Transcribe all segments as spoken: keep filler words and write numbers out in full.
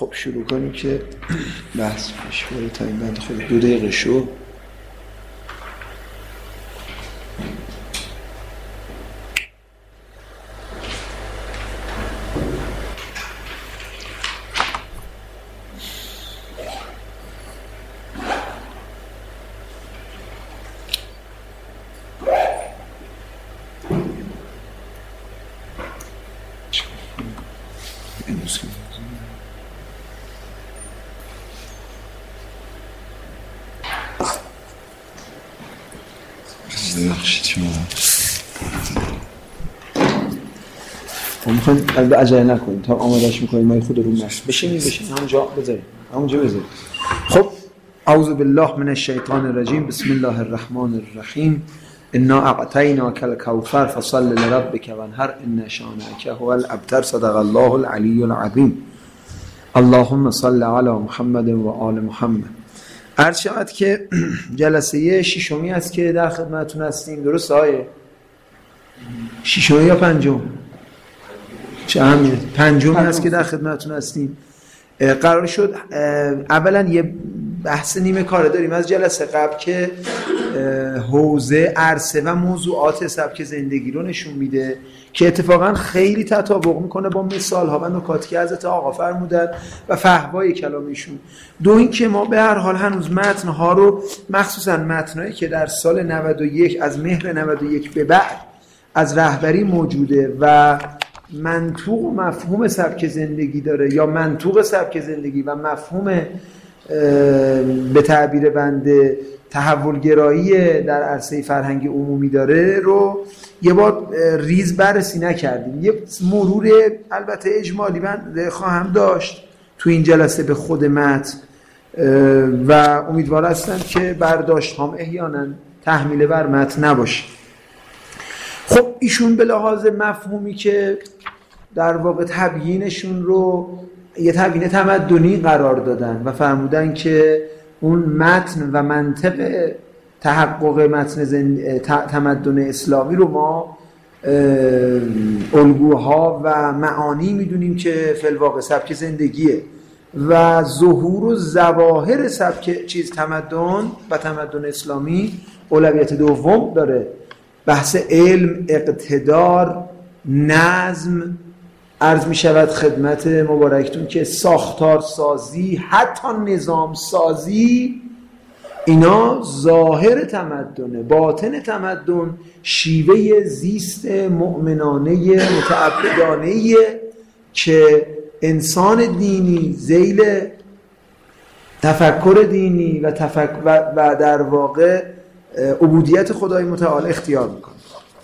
خب شروع کنیم که بحث پیش بره تا این بند خود دو دقیقه شو. میخوایم عجله نکنیم تا آمادهش میکنیم ما خود رو نشد بشینیم بشینیم همونجا بذاریم همونجا بذاریم. خب اعوذ بالله من الشیطان الرجیم بسم الله الرحمن الرحیم انا اعطیناک الکوثر فصل لربک وانحر ان شانئک هو الابتر صدق الله العلی العظیم اللهم صل علی محمد و آل محمد. عرض شود که جلسه ششمی است که در خدمتتون هستیم. درست آیه ششمی یا پنجم؟ چه اهمیت؟ پنجمی است که در خدمتتون هستیم. قرار شد اولا یه بحث نیمه کاره داریم از جلسه قبل که حوزه عرصه و موضوعات سبک زندگی رو نشون میده که اتفاقا خیلی تطابق میکنه با مثال ها و نکاتی که حضرت آقا فرمودن و فحوای کلامیشون. دو این که ما به هر حال هنوز متن ها رو مخصوصا متنایی که در سال نود و یک از مهر نود و یک به بعد از رهبری موجوده و منطوق و مفهوم سبک زندگی داره یا منطوق سبک زندگی و مفهوم به تعبیر بنده تحول گرایی در عرصه فرهنگ عمومی داره رو یه بار ریز بررسی نکردیم. یه مرور البته اجمالی من خواهم داشت تو این جلسه به خود متن و امیدوار هستم که برداشت هم احیانا تحمیل بر متن نباشه. خب ایشون به لحاظ مفهومی که در واقع تبیینشون رو یه تبیین تمدنی قرار دادن و فرمودن که اون متن و منطق تحقق متن زند... تمدن اسلامی رو ما الگوها و معانی میدونیم که فی الواقع سبک زندگیه و ظهور و ظواهر سبک چیز تمدن و تمدن اسلامی اولویت دوم داره. بحث علم، اقتدار، نظم، عرض می شود خدمت مبارکتون که ساختار سازی حتی نظام سازی اینا ظاهر تمدنه. باطن تمدن شیوه زیست مؤمنانه متعبدانه که انسان دینی ذیل تفکر دینی و, تفک... و... و در واقع عبودیت خدای متعال اختیار میکنه.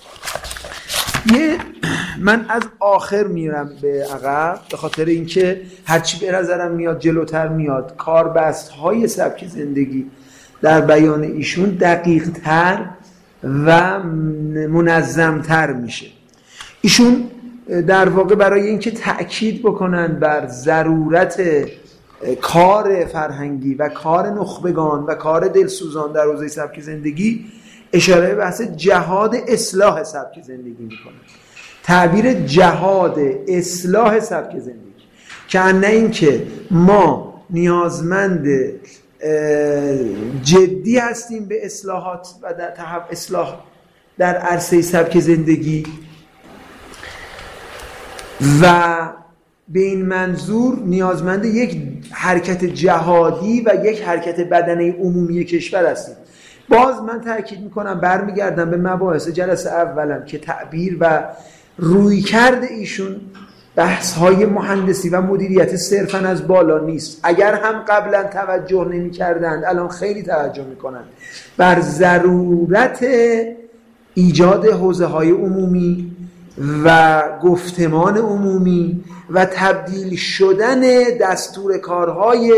یه من از آخر میرم به عقب به خاطر اینکه هرچی به نظرم میاد جلوتر میاد کاربست های سبک زندگی در بیان ایشون دقیق تر و منظم تر میشه. ایشون در واقع برای اینکه تأکید بکنن بر ضرورت کار فرهنگی و کار نخبگان و کار دلسوزان در حوزه سبک زندگی اشاره به بحث جهاد اصلاح سبک زندگی میکنه. تعبیر جهاد اصلاح سبک زندگی که نه این که ما نیازمند جدی هستیم به اصلاحات و در تحول اصلاح در عرصه سبک زندگی و به این منظور نیازمند یک حرکت جهادی و یک حرکت بدنه عمومی کشور هستیم. باز من تأکید میکنم برمیگردم به مباحث جلسه اولم که تعبیر و روی کرده ایشون بحث های مهندسی و مدیریت صرفا از بالا نیست. اگر هم قبلا توجه نمی کردند الان خیلی توجه میکنند بر ضرورت ایجاد حوزه های عمومی و گفتمان عمومی و تبدیل شدن دستور کارهای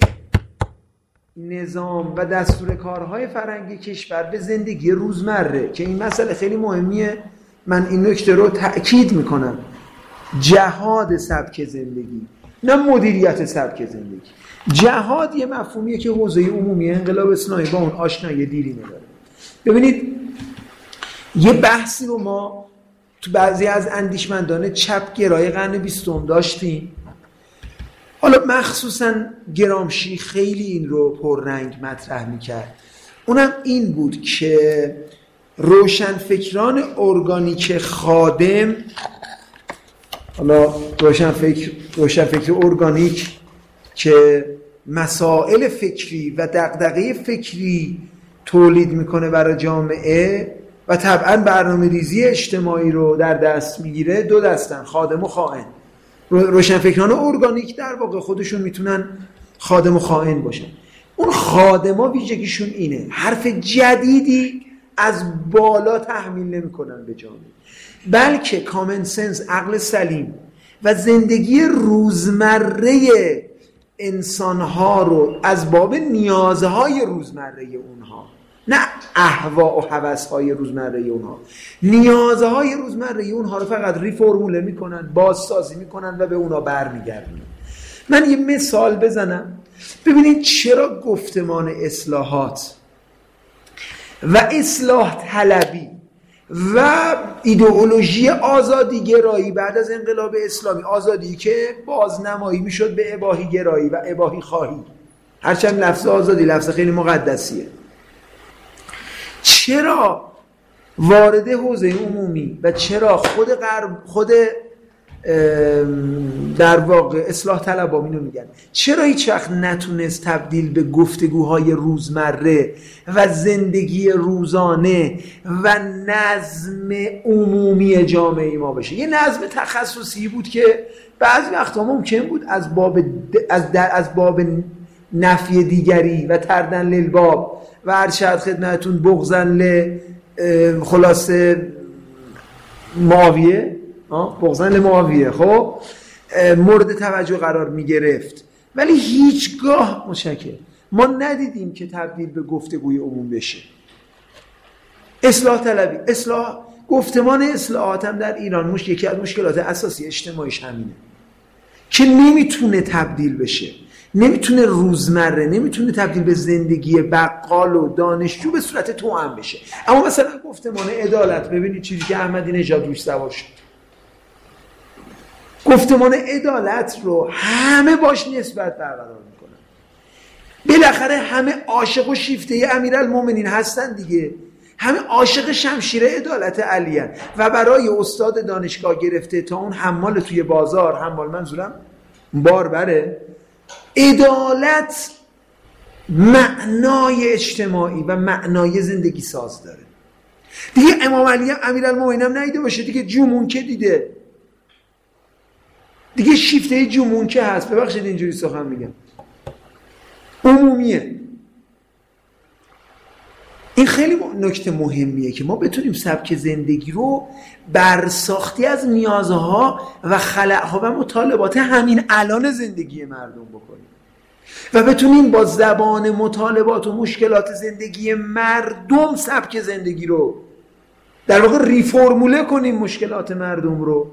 نظام و دستور کارهای فرهنگی کشور به زندگی روزمره که این مسئله خیلی مهمیه. من این نکته رو تأکید میکنم. جهاد سبک زندگی نه مدیریت سبک زندگی. جهاد یه مفهومیه که حوزه عمومی انقلاب اسلامی با اون آشنایی دیرینه داره. ببینید یه بحثی رو ما تو بعضی از اندیشمندان چپ گرای قرن بیستم داشتیم. حالا مخصوصا گرامشی خیلی این رو پررنگ مطرح میکرد. اونم این بود که روشنفکران ارگانیک خادم، حالا روشنفکر روشنفکر ارگانیک که مسائل فکری و دغدغه فکری تولید میکنه برای جامعه و طبعا برنامه ریزی اجتماعی رو در دست میگیره، دو دستن، خادم و خائن. روشنفکران ارگانیک در واقع خودشون میتونن خادم و خائن باشن. اون خادما ویژگیشون اینه، حرف جدیدی از بالا تحمیل نمیکنن به جامعه، بلکه کامن سنس، عقل سلیم و زندگی روزمره انسانها رو از باب نیازهای روزمره اونها، نه اهوا و هوس‌های روزمره اونها، نیازهای روزمره اونها رو فقط ریفرموله میکنن، بازسازی میکنن و به اونا برمیگردونن. من یه مثال بزنم ببینید چرا گفتمان اصلاحات و اصلاح طلبی و ایدئولوژی آزادی گرایی بعد از انقلاب اسلامی، آزادی که بازنمایی میشد به اباحی گرایی و اباحی خواهی، هرچند لفظ آزادی لفظ خیلی مقدسیه، چرا وارد حوزه عمومی و چرا خود غرب، خود در واقع اصلاح طلبا اینو میگن، چرا هیچ وقت نتونست تبدیل به گفتگوهای روزمره و زندگی روزانه و نظم عمومی جامعه ما بشه؟ یه نظم تخصصی بود که بعضی وقتا ممکن بود از باب از در از باب نفی دیگری و تردن للباب و ارشد خدمتون بغضن ل خلاصه معاویه بغضن معاویه خب مورد توجه قرار می گرفت، ولی هیچگاه مشکل ما ندیدیم که تبدیل به گفتگوی عموم بشه. اصلاح طلبی، اصلاح گفتمان اصلاحات هم در ایران مش یکی از مشکلات اساسی اجتماعیش همینه که نمیتونه تبدیل بشه، نمیتونه روزمره، نمیتونه تبدیل به زندگی بقال و دانشجو به صورت توأم بشه. اما مثلا گفتمان عدالت، ببینید چیزی که احمدی نژاد روش سوار شد، گفتمان عدالت رو همه باش نسبت برقرار میکنن، بالاخره همه عاشق و شیفته امیرالمومنین هستن دیگه، همه عاشق شمشیر عدالت علی هستن و برای استاد دانشگاه گرفته تا اون حمال توی بازار، حمال منظورم باربره، عدالت معنای اجتماعی و معنای زندگی ساز داره دیگه. امام علی امیرالمومنین هم ندیده باشه دیگه، جمون که دیده دیگه، شیفته جمون که هست، ببخشید اینجوری سخن میگم، عمومیه. این خیلی نکته مهمیه که ما بتونیم سبک زندگی رو برساختی از نیازها و خلأها و مطالبات همین الان زندگی مردم بکنیم و بتونیم با زبان مطالبات و مشکلات زندگی مردم سبک زندگی رو در واقع ریفرموله کنیم، مشکلات مردم رو،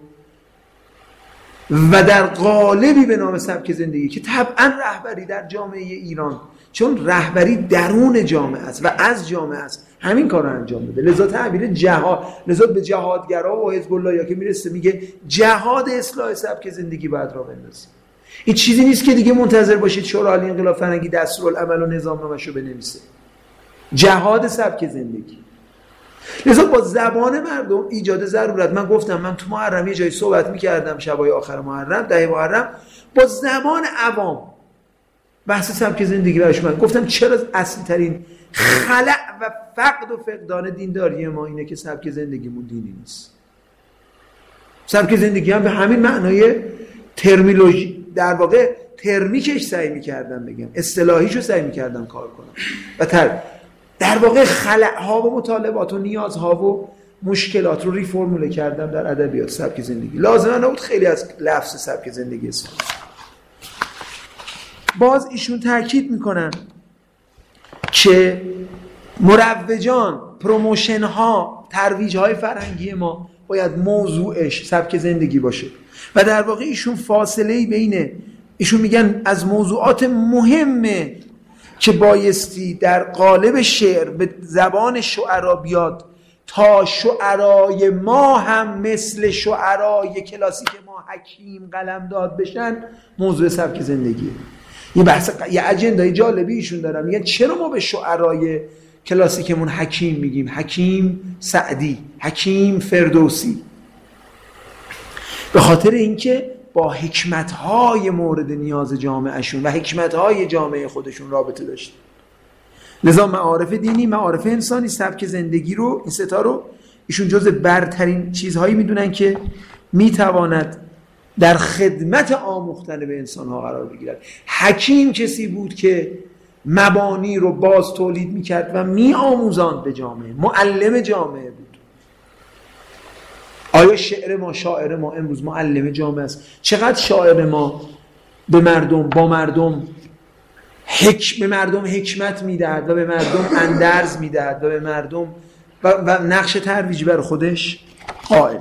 و در قالبی به نام سبک زندگی که طبعا رهبری در جامعه ایران، چون رهبری درون جامعه است و از جامعه است، همین کار رو انجام بده. لذا تعبیر جهاد، لذا به جهادگرا و حزب الله یا که میرسه میگه جهاد اصلاح سبک زندگی باید راه بندازیم. این چیزی نیست که دیگه منتظر باشید شورای انقلاب فرهنگی دستورالعمل و نظامنامه‌شو بنویسه. جهاد سبک زندگی. لذا با زبان مردم ایجاد ضرورت. من گفتم من تو محرم یه جایی صحبت میکردم، شبای آخر محرم، ده محرم، با زبان عوام بحث سبک زندگی براش من گفتم چرا اصلی ترین خلأ و فقد و فقدان دینداری ما اینه که سبک زندگیمون دینی نیست. سبک زندگی هم به همین معنای ترمیلوژی، در واقع ترمیکش سعی میکردم بگم، اصطلاحیشو سعی میکردم کار کنم و تر در واقع خلأها و مطالبات و نیازها و مشکلات رو ریفرموله کردم در ادبیات سبک زندگی. لازمه نبود خیلی از لفظ سبک زندگی استفاده. باز ایشون تاکید میکنن که مروجان، پروموشن ها، ترویج های فرهنگی ما باید موضوعش سبک زندگی باشه و در واقع ایشون فاصله بینه، ایشون میگن از موضوعات مهمه که بایستی در قالب شعر به زبان شعرا بیاد تا شعرای ما هم مثل شعرای کلاسیک ما حکیم قلمداد بشن موضوع سبک زندگیه. یه بحث یه اجندای جالبی ایشون دارم، میگن چرا ما به شعرای کلاسیکمون حکیم میگیم؟ حکیم سعدی، حکیم فردوسی، به خاطر اینکه با حکمت‌های مورد نیاز جامعهشون و حکمت‌های جامعه خودشون رابطه داشتن. لذا معارف دینی، معارف انسانی، سبک زندگی رو، این ستا رو ایشون جز برترین چیزهایی میدونن که میتواند در خدمت آموختن به انسان‌ها قرار بگیرد. حکیم کسی بود که مبانی رو باز تولید میکرد و میآموزاند به جامعه، معلم جامعه بود. آیا شعر ما، شاعر ما امروز معلم جامعه است؟ چقدر شاعر ما به مردم، با مردم حکم، به مردم حکمت میدهد و به مردم اندرز میدهد و به مردم و, و نقش ترویجی بر خودش قائل.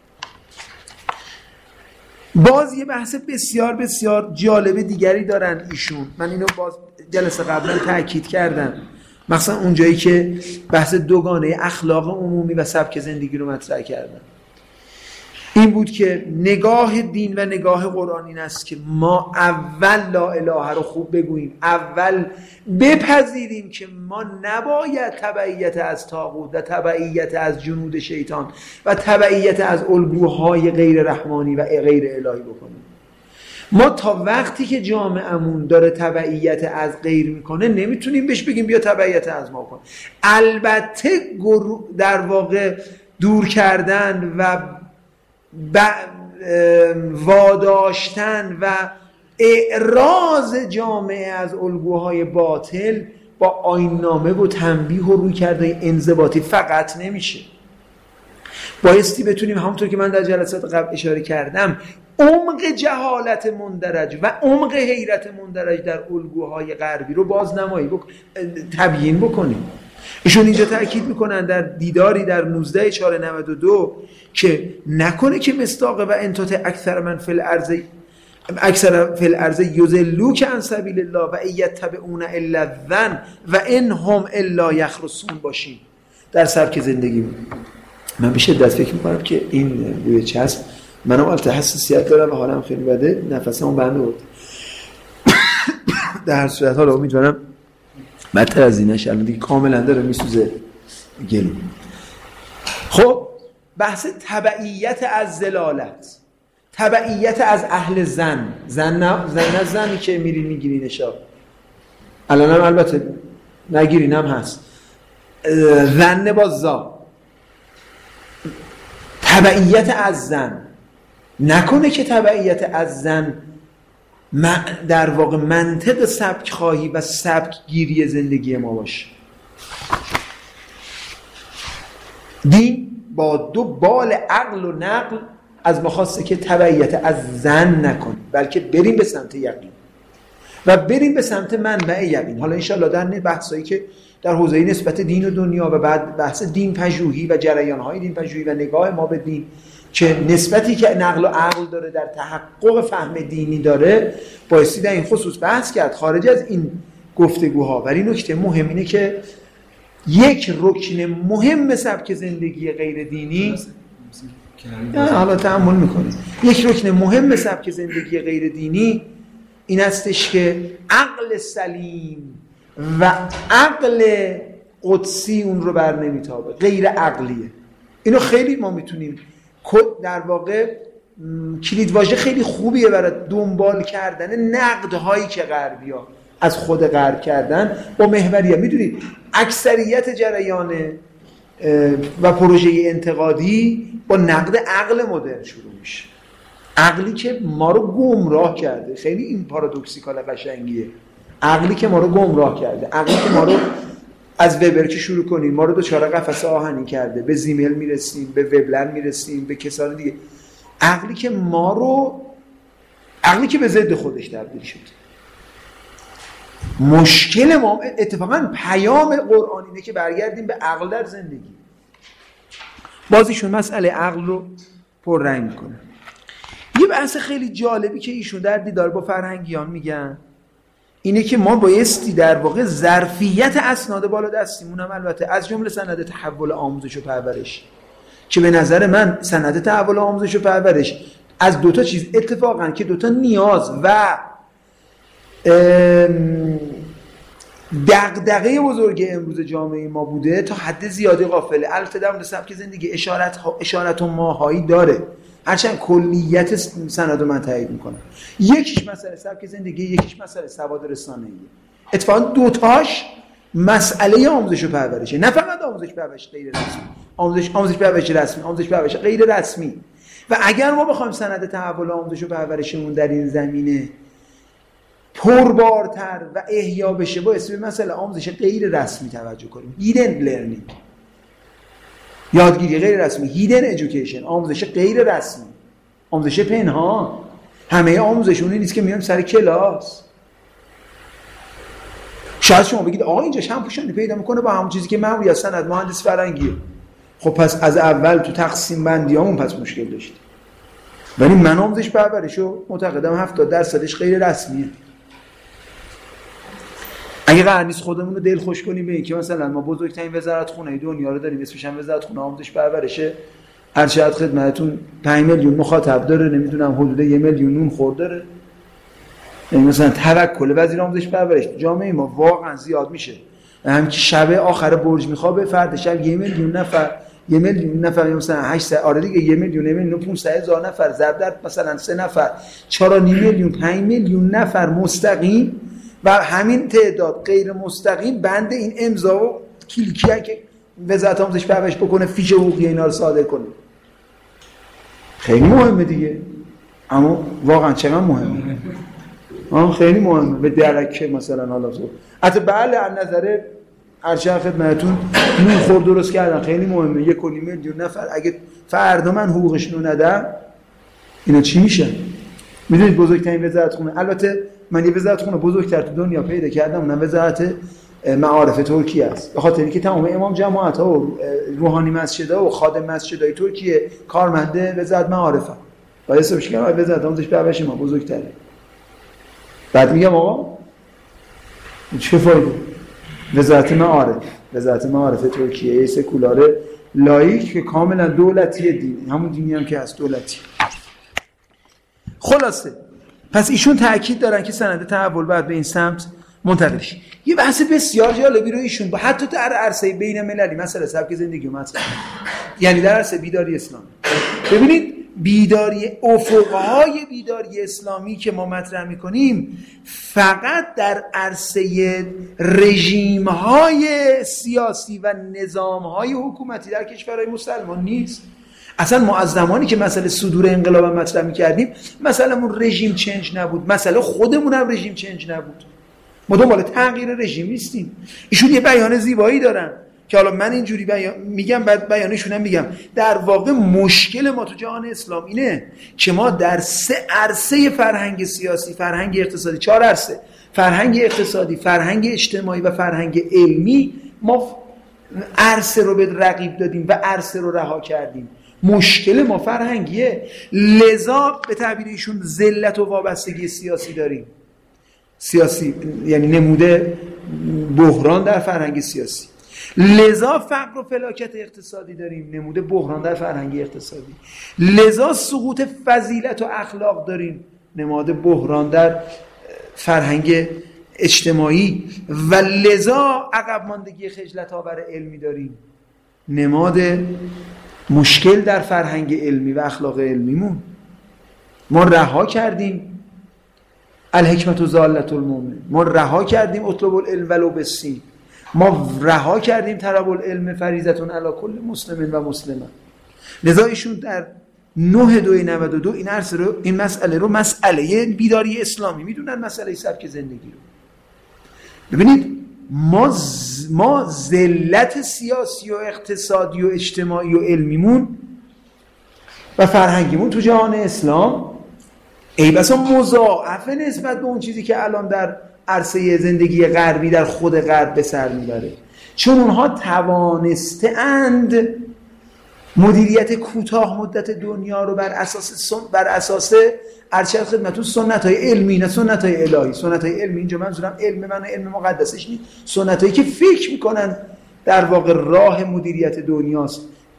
باز یه بحث بسیار بسیار جالب دیگری دارن ایشون، من اینو باز جلسه قبلا تأکید کردم، مثلا اونجایی که بحث دوگانه اخلاق عمومی و سبک زندگی رو مطرح کردم، این بود که نگاه دین و نگاه قرآن این است که ما اول لا اله رو خوب بگوییم، اول بپذیریم که ما نباید تبعیت از طاغوت و تبعیت از جنود شیطان و تبعیت از الگوهای غیر رحمانی و غیر الهی بکنیم. ما تا وقتی که جامعهمون داره تبعیت از غیر میکنه نمیتونیم بهش بگیم بیا تبعیت از ما کن. البته در واقع دور کردن و واداشتن و اعراض جامعه از الگوهای باطل با آیین‌نامه و تنبیه و روی کرده انضباطی فقط نمیشه. بایستی بتونیم همونطور که من در جلسات قبل اشاره کردم عمق جهالت مندرج و عمق حیرت مندرج در الگوهای غربی رو بازنمایی بک... تبیین بکنیم. ایشون اینجا تأکید میکنن در دیداری در نوزده چهار نود و دو که نکنه که مصداق و انتات اکثر من فی الارض اکثر فی الارض یضلوک عن سبیل الله و یتبعون الا الظن و ان هم الا یخرصون باشیم در سبک زندگی. من به شدت فکر میکنم که این روی چسب، منم البته حساسیت دارم و حالم خیلی بده، نفسمو بند آورد. در هر صورت حالا امیدوارم بدتر از این نشه، الان دیگه کاملا داره میسوزه گلو. خب بحث تبعیت از ضلالت، تبعیت از اهل زن، زن نه زن, نه زنی که میری میگیری نشا، الان هم البته نگیرین هم هست، زن با زا، تبعیت از زن. نکنه که تبعیت از زن در واقع منطق سبک خواهی و سبک گیری زندگی ما باشه. دین با دو بال عقل و نقل از ما خواسته که تبعیت از زن نکنیم، بلکه بریم به سمت یقین و بریم به سمت منبع یقین. حالا انشاءالله در بحثایی که در حوزه نسبت دین و دنیا و بعد بحث دین پژوهی و جریان‌های دین پژوهی و نگاه ما به دین که نسبتی که نقل و عقل داره در تحقق فهم دینی داره، بایستی در این خصوص بحث کرد خارج از این گفتگوها. ولی نکته مهم اینه که یک رکن مهم سبک زندگی غیر دینی، حالا تأمل میکنید، یک رکن مهم سبک زندگی غیر دینی این استش که عقل سلیم و عقل قدسی اون رو بر نمیتابه، غیر عقلیه. اینو خیلی ما میتونیم در واقع کلیدواژه خیلی خوبیه برای دنبال کردن نقدهایی که غربی‌ها از خود غرب کردن با محوریت. میدونید اکثریت جریان و پروژه انتقادی با نقد عقل مدرن شروع میشه، عقلی که ما رو گمراه کرده. خیلی این پارادوکسیکال قشنگیه، عقلی که ما رو گمراه کرده، عقلی که ما رو از وبر که شروع کنیم ما رو دوچاره قفسه آهنی کرده، به زیمیل میرسیم، به وبلن میرسیم، به کسان دیگه. عقلی که ما رو، عقلی که به ضد خودش تبدیل شد. مشکل ما اتفاقا پیام قرآن اینه که برگردیم به عقل در زندگی. بازیشون مسئله عقل رو پررنگ میکنه. یه بحث خیلی جالبی که ایشون در دیدار با فرهنگیان میگن اینه که ما بایستی در واقع ظرفیت اسناد بالا دستیمون هم البته از جمله سند تحول آموزش و پرورش که به نظر من سند تحول آموزش و پرورش از دوتا چیز اتفاقا که دوتا نیاز و دغدغه بزرگ امروز جامعه ما بوده تا حد زیادی غافله. البته در مورد سبک زندگی اشارت ها اشارت و ماهایی داره، هرچند کلیت سند من تایید میکنم. یکیش مسئله سبک زندگی، یکیش مسئله سواد رسانه‌ای. اتفاقا دوتاش مسئله آموزش و پرورشه، نه فقط آموزش پرورش غیر رسمی، آموزش آموزش پرورش رسمی، آموزش پرورش غیر رسمی. و اگر ما بخوایم سند تحول آموزش و پرورشمون در این زمینه پربارتر و احیا بشه، با اسم مسئله آموزش غیر رسمی توجه کنیم. hidden learning، یادگیری غیر رسمی، hidden education، آموزش غیر رسمی، آموزش پنهان. همه آموزش اونی نیست که میام سر کلاس. شاید شما بگید آقا اینجا هم پوشنده پیدا میکنه با همون چیزی که من یا سند مهندس فرنگیه. خب پس از اول تو تقسیم بندیامون پس مشکل داشتیم. ولی من آموزش پرورشو معتقدم هفتاد درصدش غیر رسمیه. اگه قرار نیست خودمون رو دل خوش کنیم به اینکه مثلا ما بزرگترین وزارتخونه دنیا رو داریم، اسمش هم وزارتخونه آموزش پرورشه، هر چقدر خدمتتون پنج میلیون مخاطب داره، نمیدونم حدود یک میلیون نون خورد داره. یعنی مثلا توکل وزیر آموزش پرورش جامعه ما واقعا زیاد میشه. هم که شب آخر برج میخوابه، فرد شب یک میلیون نفر، یک میلیون نفر مثلا هشت آره دیگه یک میلیون یک میلیون پانصد هزار نفر ضرب در مثلا سه نفر چهار و نیم میلیون پنج میلیون نفر مستقیم و همین تعداد غیر مستقیم بند این امضا و کلیکیه که وزارت آموزش پرورش بکنه فیش حقوقی اینا رو صادر کنه. خیلی مهمه دیگه. اما واقعا چقدر مهمه؟ آه خیلی مهمه. به درک مثلا حالا زور حتی بله از نظر ارشد خدمتتون نون خور درست کردن خیلی مهمه. یک و نیم میلیون نفر اگه فردا من حقوقشون رو ندم اینا چی میشن؟ میدونید بزرگترین وزارتخونه، البته من یه وزارتخونه بزرگتر تو دنیا پیدا کردم، اونم وزارت معارف ترکیه است. به خاطر اینکه تمام امام جماعت ها و روحانی مسجدها و خادم مسجدهای ترکیه کارمنده وزارت معارف ها. باید حسابش کنم وزارت آموزش پرورش ما بزرگتره. بعد میگم آقا چه فایده؟ وزارت معارف، وزارت معارف ترکیه سکولار لایک که کاملا دولتی دین، همون دینی هم که هست دولتی. خلاصه پس ایشون تأکید دارن که سند تحول باید به این سمت منتقل شه. یه بحث بسیار جالبی رو ایشون با حتی در عرصه بین المللی مثلا سبک زندگی مطرح، یعنی در عرصه بیداری اسلامی. ببینید بیداری، افقهای بیداری اسلامی که ما مطرح میکنیم فقط در عرصه رژیم‌های سیاسی و نظام‌های حکومتی در کشورهای مسلمان نیست. اصلا ما از زمانی که مسئله صدور انقلاب مطرح می‌کردیم مسئله‌مون رژیم چنج نبود، مسئله خودمون هم رژیم چنج نبود. ما دنبال تغییر رژیم نیستیم. ایشون یه بیان زیبایی دارن که حالا من اینجوری بیان میگم، بعد بیانشون هم میگم. در واقع مشکل ما تو جهان اسلام اینه که ما در سه عرصه فرهنگ سیاسی، فرهنگ اقتصادی، چهار عرصه، فرهنگ اقتصادی، فرهنگ اجتماعی و فرهنگ علمی، ما عرصه رو به رقیب دادیم و عرصه رو رها کردیم. مشکل ما فرهنگیه، لذا به تعبیر ایشون ذلت و وابستگی سیاسی داریم. سیاسی یعنی نموده بحران در فرهنگ سیاسی. لذا فقر و فلاکت اقتصادی داریم، نموده بحران در فرهنگ اقتصادی. لذا سقوط فضیلت و اخلاق داریم، نماد بحران در فرهنگ اجتماعی. و لذا عقب ماندگی خجلت آور علمی داریم، نماد مشکل در فرهنگ علمی و اخلاق علمیمون. ما رها کردیم الحکمت و ضالت المؤمن، ما رها کردیم اطلب العلم ولو بالسین، ما رها کردیم طلب العلم فریضة علی کل مسلم و مسلمه. لذا ایشون در نه دوی نود و دو این عرصه رو، این مسئله رو مسئله بیداری اسلامی میدونن، مسئله سبک زندگی رو. ببینید ما ز... ما ذلت سیاسی و اقتصادی و اجتماعی و علمیمون و فرهنگیمون تو جهان اسلام ای بسا مضاعفه نسبت به اون چیزی که الان در عرصه زندگی غربی در خود غرب به سر میبره، چون اونها توانسته اند مدیریت کوتاه مدت دنیا رو بر اساس سن... بر اساس ارچه خدمتون سنت های علمی، نه سنت های الهی. سنت های علمی اینجا منظورم علم من علم مقدسش نیست، سنت هایی که فکر میکنن در واقع راه مدیریت دنیاست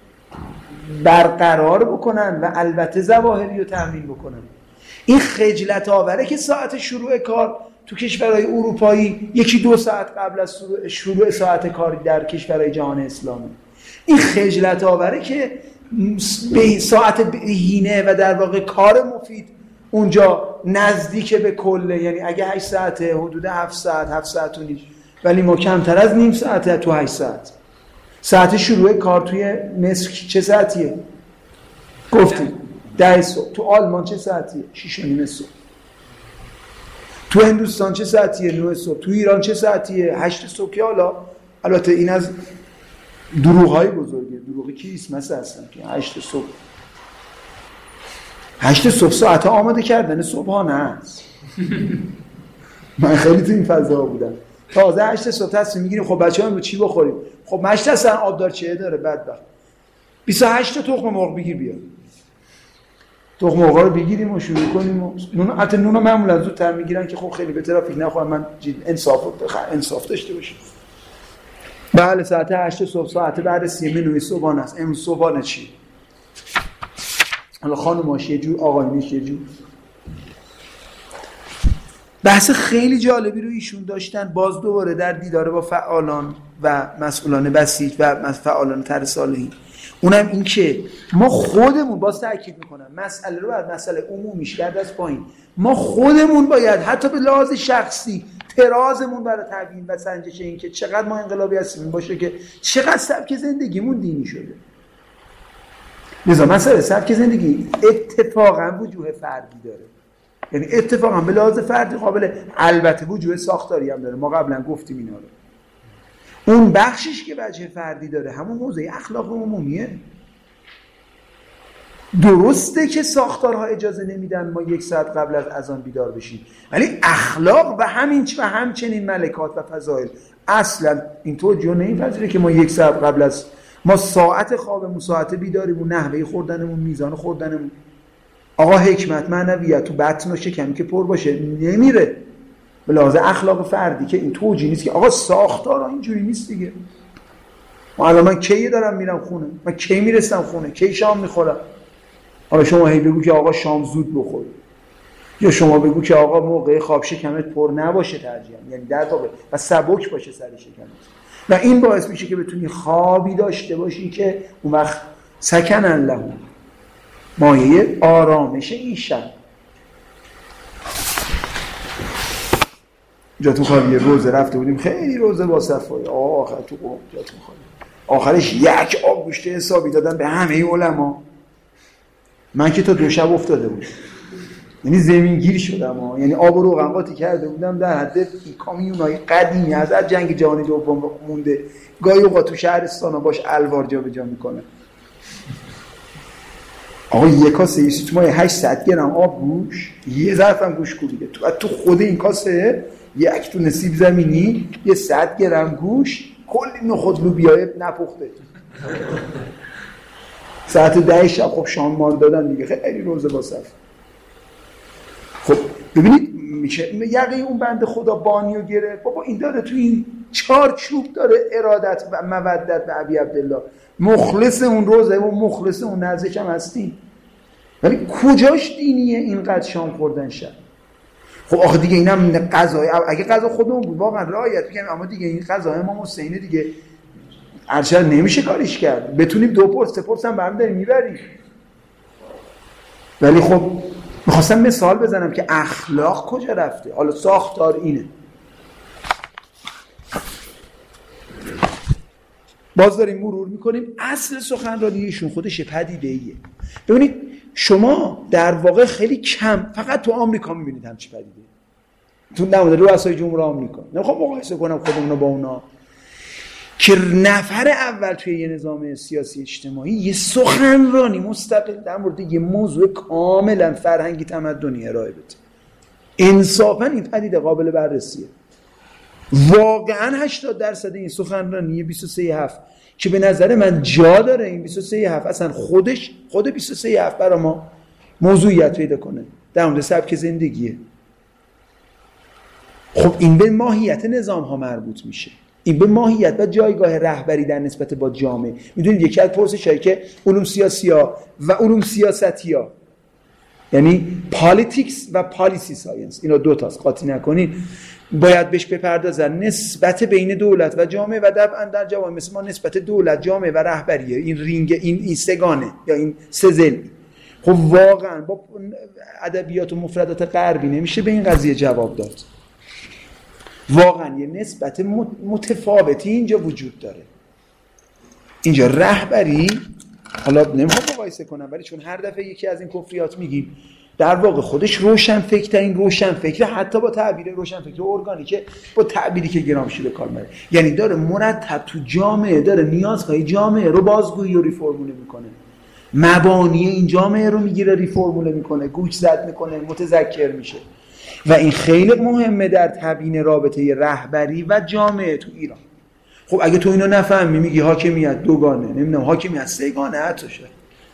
برقرار بکنن و البته ظواهری رو تامین بکنن. این خجلت آوره که ساعت شروع کار تو کشورهای اروپایی یکی دو ساعت قبل از شروع ساعت کار در کشورهای جهان اسلامی. این خجلت آوره که به ساعت بهینه و در واقع کار مفید اونجا نزدیک به کله، یعنی اگه هشت ساعته حدود هفت ساعت هفت ساعت و نیم، ولی ما کمتر از نیم ساعته تو هشت ساعت. ساعت شروع کار توی مصر چه ساعتیه؟ گفتیم ده صبح. تو آلمان چه ساعتیه؟ شیش و نیم صبح. تو هندوستان چه ساعتیه؟ نه صبح. تو ایران چه ساعتیه؟ هشت صبح. که حالا البته این از دروغ‌های بزرگه، دروغ کریسمس هستن که هشت صبح. هشت صبح ساعت آماده کردن صبحانه است. من خیلی تو این فضا بودم. تازه هشت صبح تصمیم میگیریم خب بچه‌ها رو چی بخوریم؟ خب مشت اصلا آبدار چیه داره بدبخت. بیست و هشت تا تخم مرغ بگیر بیا. تخم مرغ رو بگیریم و شروع کنیم. و نون حتی نون معمولا زودتر میگیرن که خب خیلی به ترافیک نخورم، من انصاف انصاف داشته باشم. بله ساعت هشت صبح، ساعت بعد سی منوی صبحانه است. امروز صبحانه چی؟ حالا خانماش یه جور، آقایونش یه جور. بحث خیلی جالبی رو ایشون داشتن، باز دوباره در دیدار با فعالان و مسئولان بسیج و فعالان طرح صالحین. اونم این که ما خودمون، باز تأکید میکنم مسئله رو بر مسئله عمومیش کرد از پایین، ما خودمون باید حتی به لحاظ شخصی ترازمون برای تبیین و سنجش این که چقدر ما انقلابی هستیم باشه که چقدر سبک زندگیمون دینی شده. لذا مسئله سبک زندگی اتفاقا وجوه فردی داره، یعنی اتفاقا به لحاظ فردی قابل، البته وجوه ساختاری هم داره، ما قبلا گفتیم اینا رو. اون بخشش که وجه فردی داره همون موضوع اخلاق عمومیه. درسته که ساختارها اجازه نمیدن ما یک ساعت قبل از اذان بیدار بشیم، ولی اخلاق و همین و همچنین ملکات و فضائل اصلا این توجیه نمیپذیره که ما یک ساعت قبل از ما ساعت خوابمون، ساعت بیداریمون، نحوه خوردنمون، میزان خوردنمون، آقا حکمت معنویت تو بطن و شکمی که پر باشه نمیره. به لحاظ اخلاق فردی که این توجیه نیست که آقا ساختارها اینجوری نیست دیگه. الان من کی دارم میرم خونه، من کی میرسم خونه، کی شام میخورم. حالا شما هی بگو که آقا شام زود بخور، یا شما بگو که آقا موقع خواب شکمت پر نباشه ترجیحاً، یعنی در واقع و سبک باشه سر شکمت، و این باعث میشه که بتونی خوابی داشته باشی که اون وقت سکنن لهم، مایه آرامش ایشن. جاتون خواهی یه روزه رفته بودیم، خیلی روزه با صفایی، آخر تو قوم جاتون خواهی آخرش یک آب گوشت حسابی دادن به همه علما. من که تا دو شب افتاده بودم، یعنی زمین گیر شدم ها. یعنی آب و روغن قاطی کرده بودم در حد کامیونای قدیمی از جنگ جهانی دوم مونده، گاهی اوقات تو شهرستانا باش الوار جا به جا میکنه. آقا یک کاسه ایسی تو ما هشتصد گرم آب گوش، یه ظرف هم گوش کوبیده تو تو خود این کاسه یک تو نصیب زمینی، یه صد گرم گوش، کلی نخود لوبیای نپخته. ساعت ده شب خب شام مار دادن دیگه، خیلی روزه با صف. خب ببینید میشه یقه اون بنده خدا بانیو گرفت، بابا این داره تو این چارچوب داره ارادت و مودت به ابی عبدالله، مخلص اون روزه و مخلص اون نزدیک هم هستیم، ولی کجاش دینیه اینقدر شام خوردن شب؟ خب آخه دیگه اینم قضای، اگه قضا خودمون بود واقعا رعایت می‌کنیم، اما دیگه این قضای امام حسینه دیگه ارشد نمیشه کاریش کرد، بتونیم دو پرس سه پرس هم برمی داریم میبریم. ولی خب میخواستم مثال بزنم که اخلاق کجا رفته. حالا ساختار اینه، باز داریم مرور میکنیم. اصل سخنرانی ایشون خودش پدیده‌ایه. ببینید شما در واقع خیلی کم فقط تو آمریکا میبینید همچی پدیده، تو نمونه رؤسای جمهور آمریکا. نمیخوام مقایسه کنم خودمون رو با اونا، که نفر اول توی یه نظام سیاسی اجتماعی یه سخنرانی مستقل در مورد یه موضوع کاملا فرهنگی تمدنی ارائه بده. انصافا این پدیده قابل بررسیه. واقعا هشتاد درصد این سخنرانی بیست و سه هفت که به نظر من جا داره این بیست و سه هفت اصلا خودش خود بیست و سه هفت برای ما موضوعیت پیدا کنه در مورد سبک زندگیه. خب این به ماهیت نظام ها مربوط میشه، این به ماهیت و جایگاه رهبری در نسبت با جامعه. میدونید یکی از پرسش‌هایی که علوم سیاسی ها و علوم سیاستی ها، یعنی پالیتیکس و پالیسی ساینس، اینا دو تاست قاطی نکنین، باید بهش بپردازن نسبت بین دولت و جامعه و طبعا در جوامع مثل ما نسبت دولت جامعه و رهبریه، این رینگ، این این سگانه یا این سزل. خب واقعا با ادبیات و مفردات غربی نمیشه به این قضیه جواب داد. واقعا یه نسبت متفاوتی اینجا وجود داره. اینجا رهبری، حالا نمیخوام مقایسه کنم ولی چون هر دفعه یکی از این کفریات میگیم، در واقع خودش روشن فکر، این روشن فکر حتی با تعبیر روشن فکر ارگانیکه، با تعبیری که گرامشی به کار میبره، یعنی داره مرتب تو جامعه داره نیازهای جامعه رو بازگویی و ریفرموله میکنه، مبانی این جامعه رو میگیره ریفرموله میکنه، گوش زد میکنه، متذکر میشه. و این خیلی مهمه در تبیین رابطه رهبری و جامعه تو ایران. خب اگه تو اینو نفهمی میگی حاکمیت دوگانه، نمیدونم حاکمیت سه‌گانه، حتی شه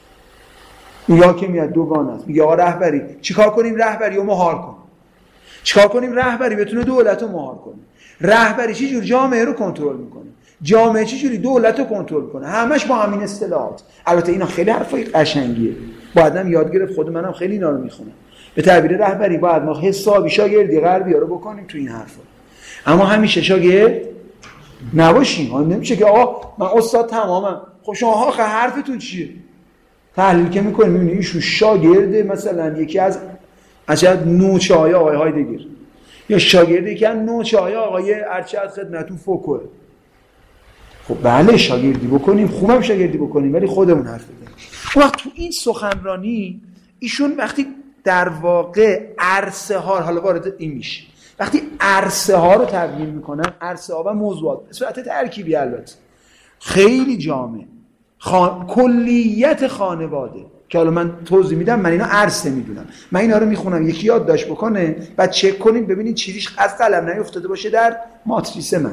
میگه حاکمیت دوگانه است، میگه آقا رهبری چیکار کنیم؟ رهبری رو مهار کن. چیکار کنیم؟ رهبری بتونه دولت رو مهار کنه. رهبری چه جور جامعه رو کنترل میکنه، جامعه چه جوری دولت رو کنترل کنه، همش با همین اصطلاحات. البته اینا خیلی حرفای قشنگیه، بعدم یاد گرفت، خود منم خیلی اینا رو میخونم. به تعبیر رهبری باید ما حسابی شاگردی غربی ها رو بکنیم تو این حرفا، اما همیشه شاگرد نباشیم. ها نمیشه که آقا من استاد تمامم، خب شما آخه حرفتون چیه؟ تحلیل که میکنیم میبینید ایشون شاگرده مثلا یکی از عجب نوچه های آقای هایدگر، یا شاگرده یکی از نوچه های آقای ارچه از خدمتون فوکوه. خب بله شاگردی بکنیم، خوبم شاگردی بکنیم، ولی خودمون حرف بزنیم. اون وقت تو این سخنرانی ایشون وقتی در واقع عرصه ها، حالا وارد این میشه، وقتی عرصه ها رو تبیین میکنن، عرصه ها و موضوعات به صورت ترکیبی، البته خیلی جامع، خان... کلیت خانواده که حالا من توضیح میدم، من اینا عرصه میدونم، من اینا رو میخونم، یکی یادداشت بکنه بعد چک کنیم ببینید چیزیش از قلم نیفتاده باشه در ماتریس من.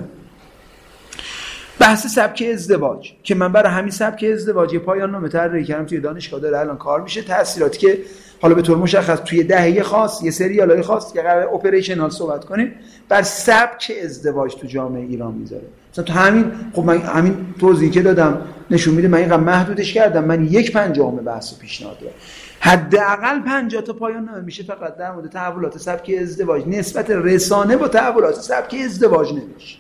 بحث سبک ازدواج که من برای همین سبک ازدواج یه پایان نامه طراحی کردم، توی دانشگاه داره الان کار میشه، تأثیراتی که حالا به طور مشخص توی دهه خاص یه سریالای خاص که قرار اپریشنال صحبت کنیم بر سبک ازدواج تو جامعه ایران میذاره. مثلا تو همین، خب من همین توضیحی که دادم نشون میده من اینقدر محدودش کردم، من یک پنجاهم بحث و پیشنهاد دارم، حداقل پنجاه تا پایان نامه میشه فقط در مورد تحولات سبک ازدواج، نسبت رسانه با تحولات سبک ازدواج نمیشه.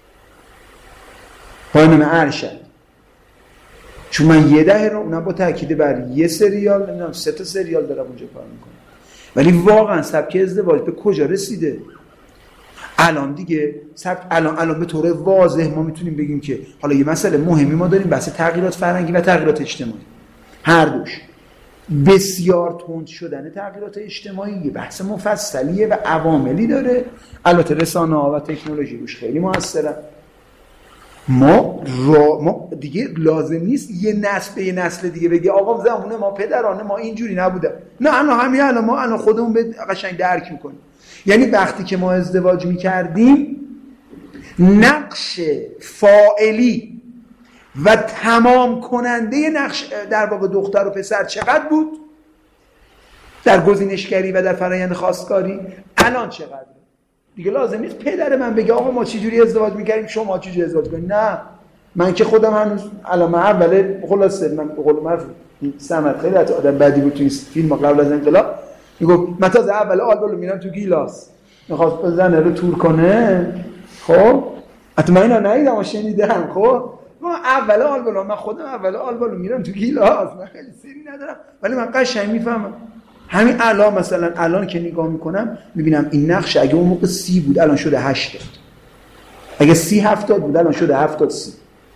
پایان ارشد، چون من یه دهه رو اونم با تاکید بر یه سریال، نمیدونم سه تا سریال دارم اونجا کار میکنم، ولی واقعا سبک ازدواج به کجا رسیده الان دیگه؟ سبک الان الان به طور واضح ما میتونیم بگیم که حالا یه مسئله مهمی ما داریم، بحث تغییرات فرهنگی و تغییرات اجتماعی، هر دوش بسیار تند شدن تغییرات اجتماعی یه بحث مفصلیه و عواملی داره، البته رسانه ها و تکنولوژی روش خیلی موثرن. ما را ما دیگه لازم نیست یه نسل به یه نسل دیگه بگه آقا زمونه ما پدرانه ما اینجوری نبوده، نه الان همین الان ما الان خودمون به قشنگ درک میکنیم. یعنی وقتی که ما ازدواج میکردیم نقش فاعلی و تمام کننده نقش در واقع دختر و پسر چقدر بود در گزینشگری و در فرآیند خواستگاری، الان چقدر؟ دیگه لازم نیست پدر من بگه آقا ما چه جوری ازدواج می‌کردیم شما چه جوری ازدواج کنید. نه، من که خودم هنوز علامه اوله، خلاصه من به قول معروف سمت خیلی آدم بعدی بود تو این فیلم قبل از انقلاب، میگفت من تازه اول آلبالو میرم تو گیلاس، میخواست بزنه رو تور کنه. خب حتی من اینا ندیدم و شنیدم. خب من اول آلبالو، من خودم اول آلبالو میرم تو گیلاس، من خیلی سری ندارم ولی من قشنگ میفهمم. همین الان مثلا الان که نگاه میکنم میبینم این نقش اگه اون موقع سی بود الان شده هشتاد، اگه سی هفتاد بود الان شده هفتاد سی.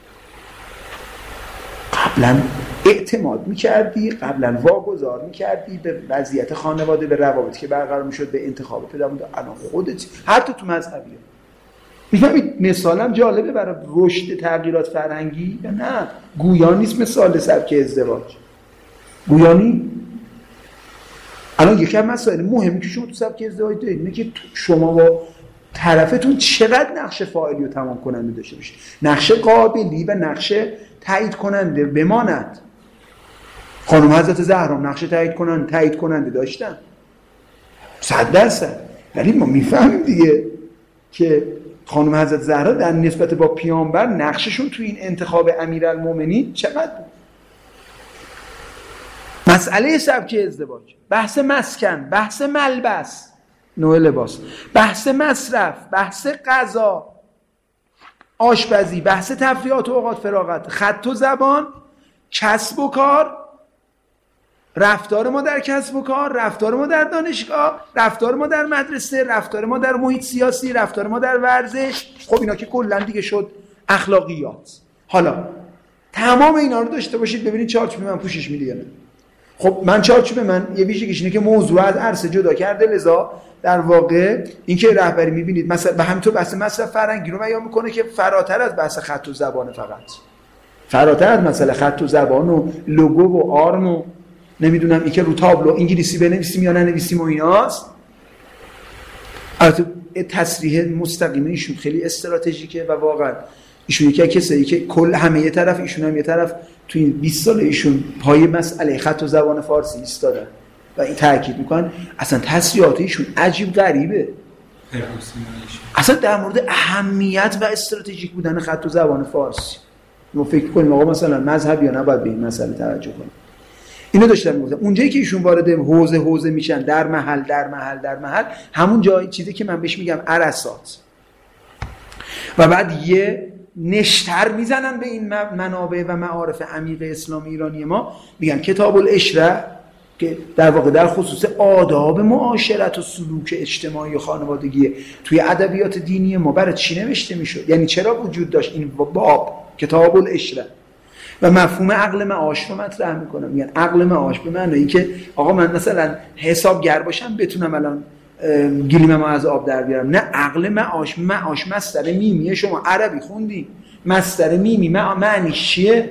قبلا اعتماد میکردی، قبلا واگذار میکردی به وضعیت خانواده، به روابطی که برقرار میشد، به انتخاب پدر مادر. الان خودت حتی تو مذهبیه میفهمید. مثالم جالبه برای رشد تغییرات فرهنگی یا نه؟ گویا نیست مثال سبک ازدواج، گویا نیست. الان یکی از مسائل مهمی که شما تو سبک ازدواج دارید اینه که شما با طرفتون چقدر نقش فاعلی و تمام کننده داشته باشه، نقش قابلی و نقش تایید کننده بماند. خانم حضرت زهرا نقش تایید کننده تایید کننده داشتن صد درصد، ولی ما میفهمیم دیگه که خانم حضرت زهرا در نسبت با پیامبر نقششون توی این انتخاب امیرالمومنین چقدر بود. مسئله سبک ازدواج، بحث مسکن، بحث ملبس، نوع لباس، بحث مصرف، بحث غذا، آشپزی، بحث تفریحات و اوقات فراغت، خط و زبان، کسب و کار، رفتار ما در کسب و کار، رفتار ما در دانشگاه، رفتار ما در مدرسه، رفتار ما در محیط سیاسی، رفتار ما در ورزش. خب اینا که کلا دیگه شد اخلاقیات. حالا تمام اینا رو داشته باشید ببینید چارچوب من پوشش میده یا نه. خب من چارچوب من یه ویژگیش اینه که موضوع از عرصه جدا کرده، لذا در واقع این که رهبری میبینید مثلا به همینطور بحث مصرف فرهنگی رو بیان میکنه که فراتر از بحث خط و زبان، فقط فراتر از مسئله خط و زبان و لوگو و آرم و نمیدونم این که رو تابلو انگلیسی بنویسیم یا ننویسیم و ایناست. البته تصریح مستقیم ایشون خیلی استراتژیکه و واقعا ایشون یکی از کسایی که کل همه یه طرف، ایشون هم یه طرف تو این بیست سال ایشون پای مسئله خط و زبان فارسی ایستادن و این تاکید میکنن. اصلا تصریحات ایشون عجیب غریبه، اصلا در مورد اهمیت و استراتژیک بودن خط و زبان فارسی. ما فکر کنیم آقا مثلا مذهب یا نباید به این مسئله توجه کنیم. اینو داشتم میگفتم اونجایی که ایشون وارد حوزه حوزه میشن، در محل در محل در محل، همون جایی چیزی که من بهش میگم عرصات، و بعد یه نشتر میزنن به این منابع و معارف عمیق اسلام ایرانی ما، میگن کتاب العشره که در واقع در خصوص آداب معاشرت و سلوک اجتماعی و خانوادگی توی ادبیات دینی ما برای چی نوشته میشد، یعنی چرا وجود داشت این باب کتاب العشره، و مفهوم عقل معاش رو مطرح میکنم. میگن عقل معاش به معنی این که آقا من مثلا حسابگر باشم بتونم الان گلیمم از آب در بیارم، نه عقل معاش. معاش مصدر میمیه، شما عربی خوندی، مصدر میمی معنیش چیه؟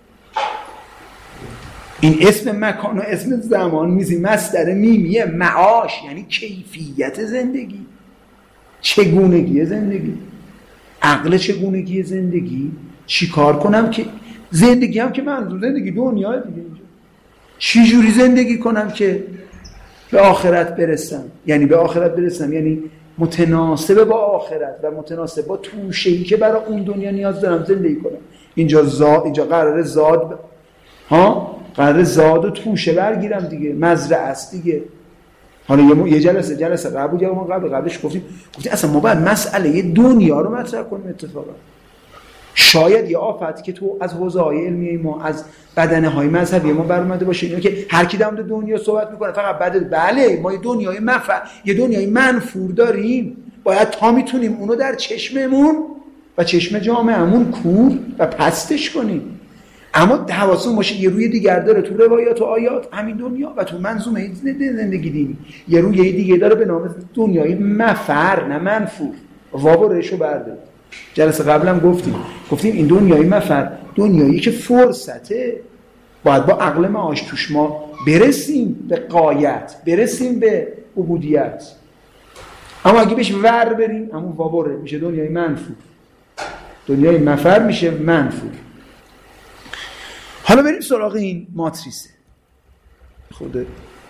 این اسم مکان و اسم زمان میزی، مصدر میمیه معاش یعنی کیفیت زندگی، چگونگی زندگی. عقل چگونگی زندگی چی کار کنم که زندگی هم که منظور زندگی دنیا دیگه، اینجا چی جوری زندگی کنم که به آخرت برسم، یعنی به آخرت برسم یعنی متناسب با آخرت و متناسب با توشه‌ای که برای اون دنیا نیاز دارم زندگی کنم. اینجا زاد، اینجا قراره زاد ب... ها قراره زاد و توشه برگیرم دیگه، مزرعه است دیگه. حالا یه, م... یه جلسه جلسه قبل یا ما قبل قبلش گفتیم گفتیم اصلا ما باید مسئله دنیا رو مطرح کنیم. اتفاقا شاید یه آفتی که تو از حوزه‌های علمی ما، از بدنه‌های مذهبی ما برآمده باشه اینه که هر کی در مورد دنیا صحبت میکنه فقط بده. بله ما یه دنیای منفع، یه دنیای منفور داریم، باید تا میتونیم اونو در چشممون و چشم جامعهمون کور و پستش کنیم. اما حواسمون باشه یه روی دیگر داره تو روایات و آیات همین دنیا، و تو منظومه زندگی دینی یه روی دیگه داره به نام دنیای مفر نه منفور. وابرشو برده. جلسه قبلم گفتیم گفتیم این دنیای مفر دنیایی که فرصته، باید با عقل معاش توش ما برسیم به غایت، برسیم به عبودیت. اما اگه بهش ور بریم همون وابره میشه دنیای منفور، دنیای مفر میشه منفور. حالا بریم سراغ این ماتریسه. خود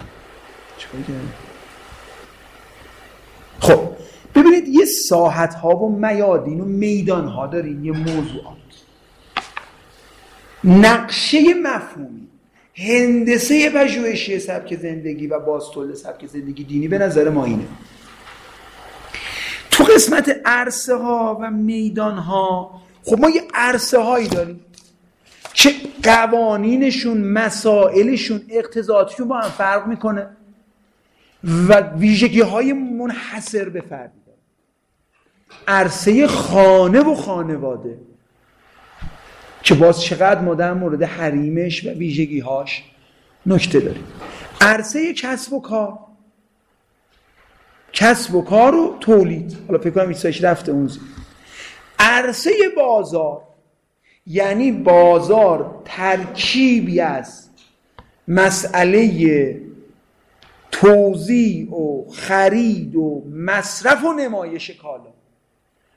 خب ببینید یه ساحت ها و میادین و میدان ها داریم، یه موضوعات، نقشه مفهومی، هندسه پژوهشی سبک زندگی و بازتولید سبک زندگی دینی به نظر ما اینه. تو قسمت عرصه ها و میدان ها، خب ما یه عرصه هایی داریم که قوانینشون، مسائلشون، اقتضاعاتشون با هم فرق میکنه و ویژگی های منحصر به فردی داره. عرصه خانه و خانواده که باز چقدر ما در مورد حریمش و ویژگی هاش نکته داریم. عرصه کسب و کار، کسب و کار و تولید، حالا فکر کنم ایسایش رفته اون زیر. عرصه بازار، یعنی بازار ترکیبی از مسئله توزیع و خرید و مصرف و نمایش کالا.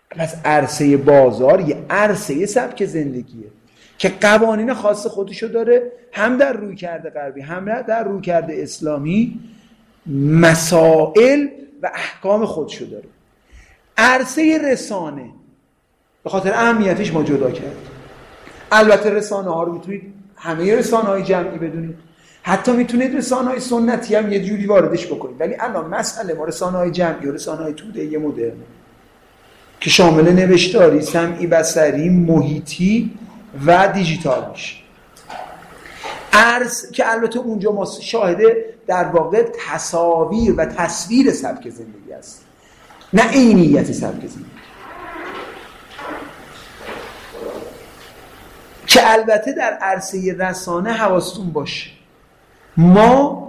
پس عرصه بازار یه عرصه سبک زندگیه که قوانین خاص خودشو داره، هم در رویکرد غربی هم در رویکرد اسلامی مسائل و احکام خودشو داره. عرصه رسانه به خاطر اهمیتش ما جدا کرد. البته رسانه ها رو میتونید همه رسانه های جمعی بدونید، حتی میتونید رسانه های سنتی هم یه جوری واردش بکنید، ولی الان مسئله ما رسانه های جمعی و رسانه های توده‌ای مدرن که شامل نوشتاری، سمعی، بصری، محیطی و دیجیتال میشه. ارز که البته اونجا ما شاهد در واقع تصاویر و تصویر سبک زندگی است، نه عینیت سبک زندگی، که البته در عرصه رسانه حواستون باشه ما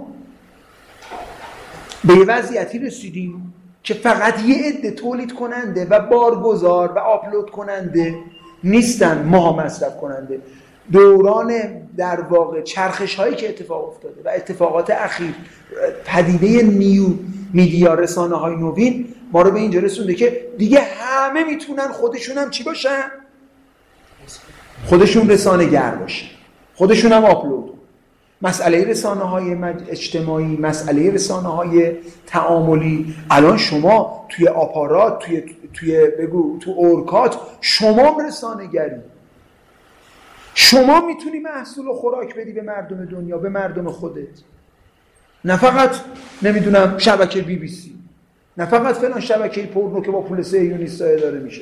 به وضعیتی رسیدیم که فقط یه عده تولید کننده و بارگذار و آپلود کننده نیستن، ما مصرف کننده. دوران در واقع چرخش هایی که اتفاق افتاده و اتفاقات اخیر، پدیده نیو میدیا، رسانه های نوین ما رو به اینجا رسونده که دیگه همه میتونن خودشون هم چی باشن؟ خودشون رسانه گر باشن، خودشون هم آپلود. مسئله رسانه های اجتماعی، مسئله رسانه های تعاملی، الان شما توی آپارات، توی توی بگو تو اورکات شما رسانه گری، شما میتونی محصول و خوراک بدی به مردم دنیا، به مردم خودت، نه فقط نمیدونم شبکه بی بی سی، نه فقط فلان شبکه پورنو که با پول صهیونیست‌ها اداره میشه.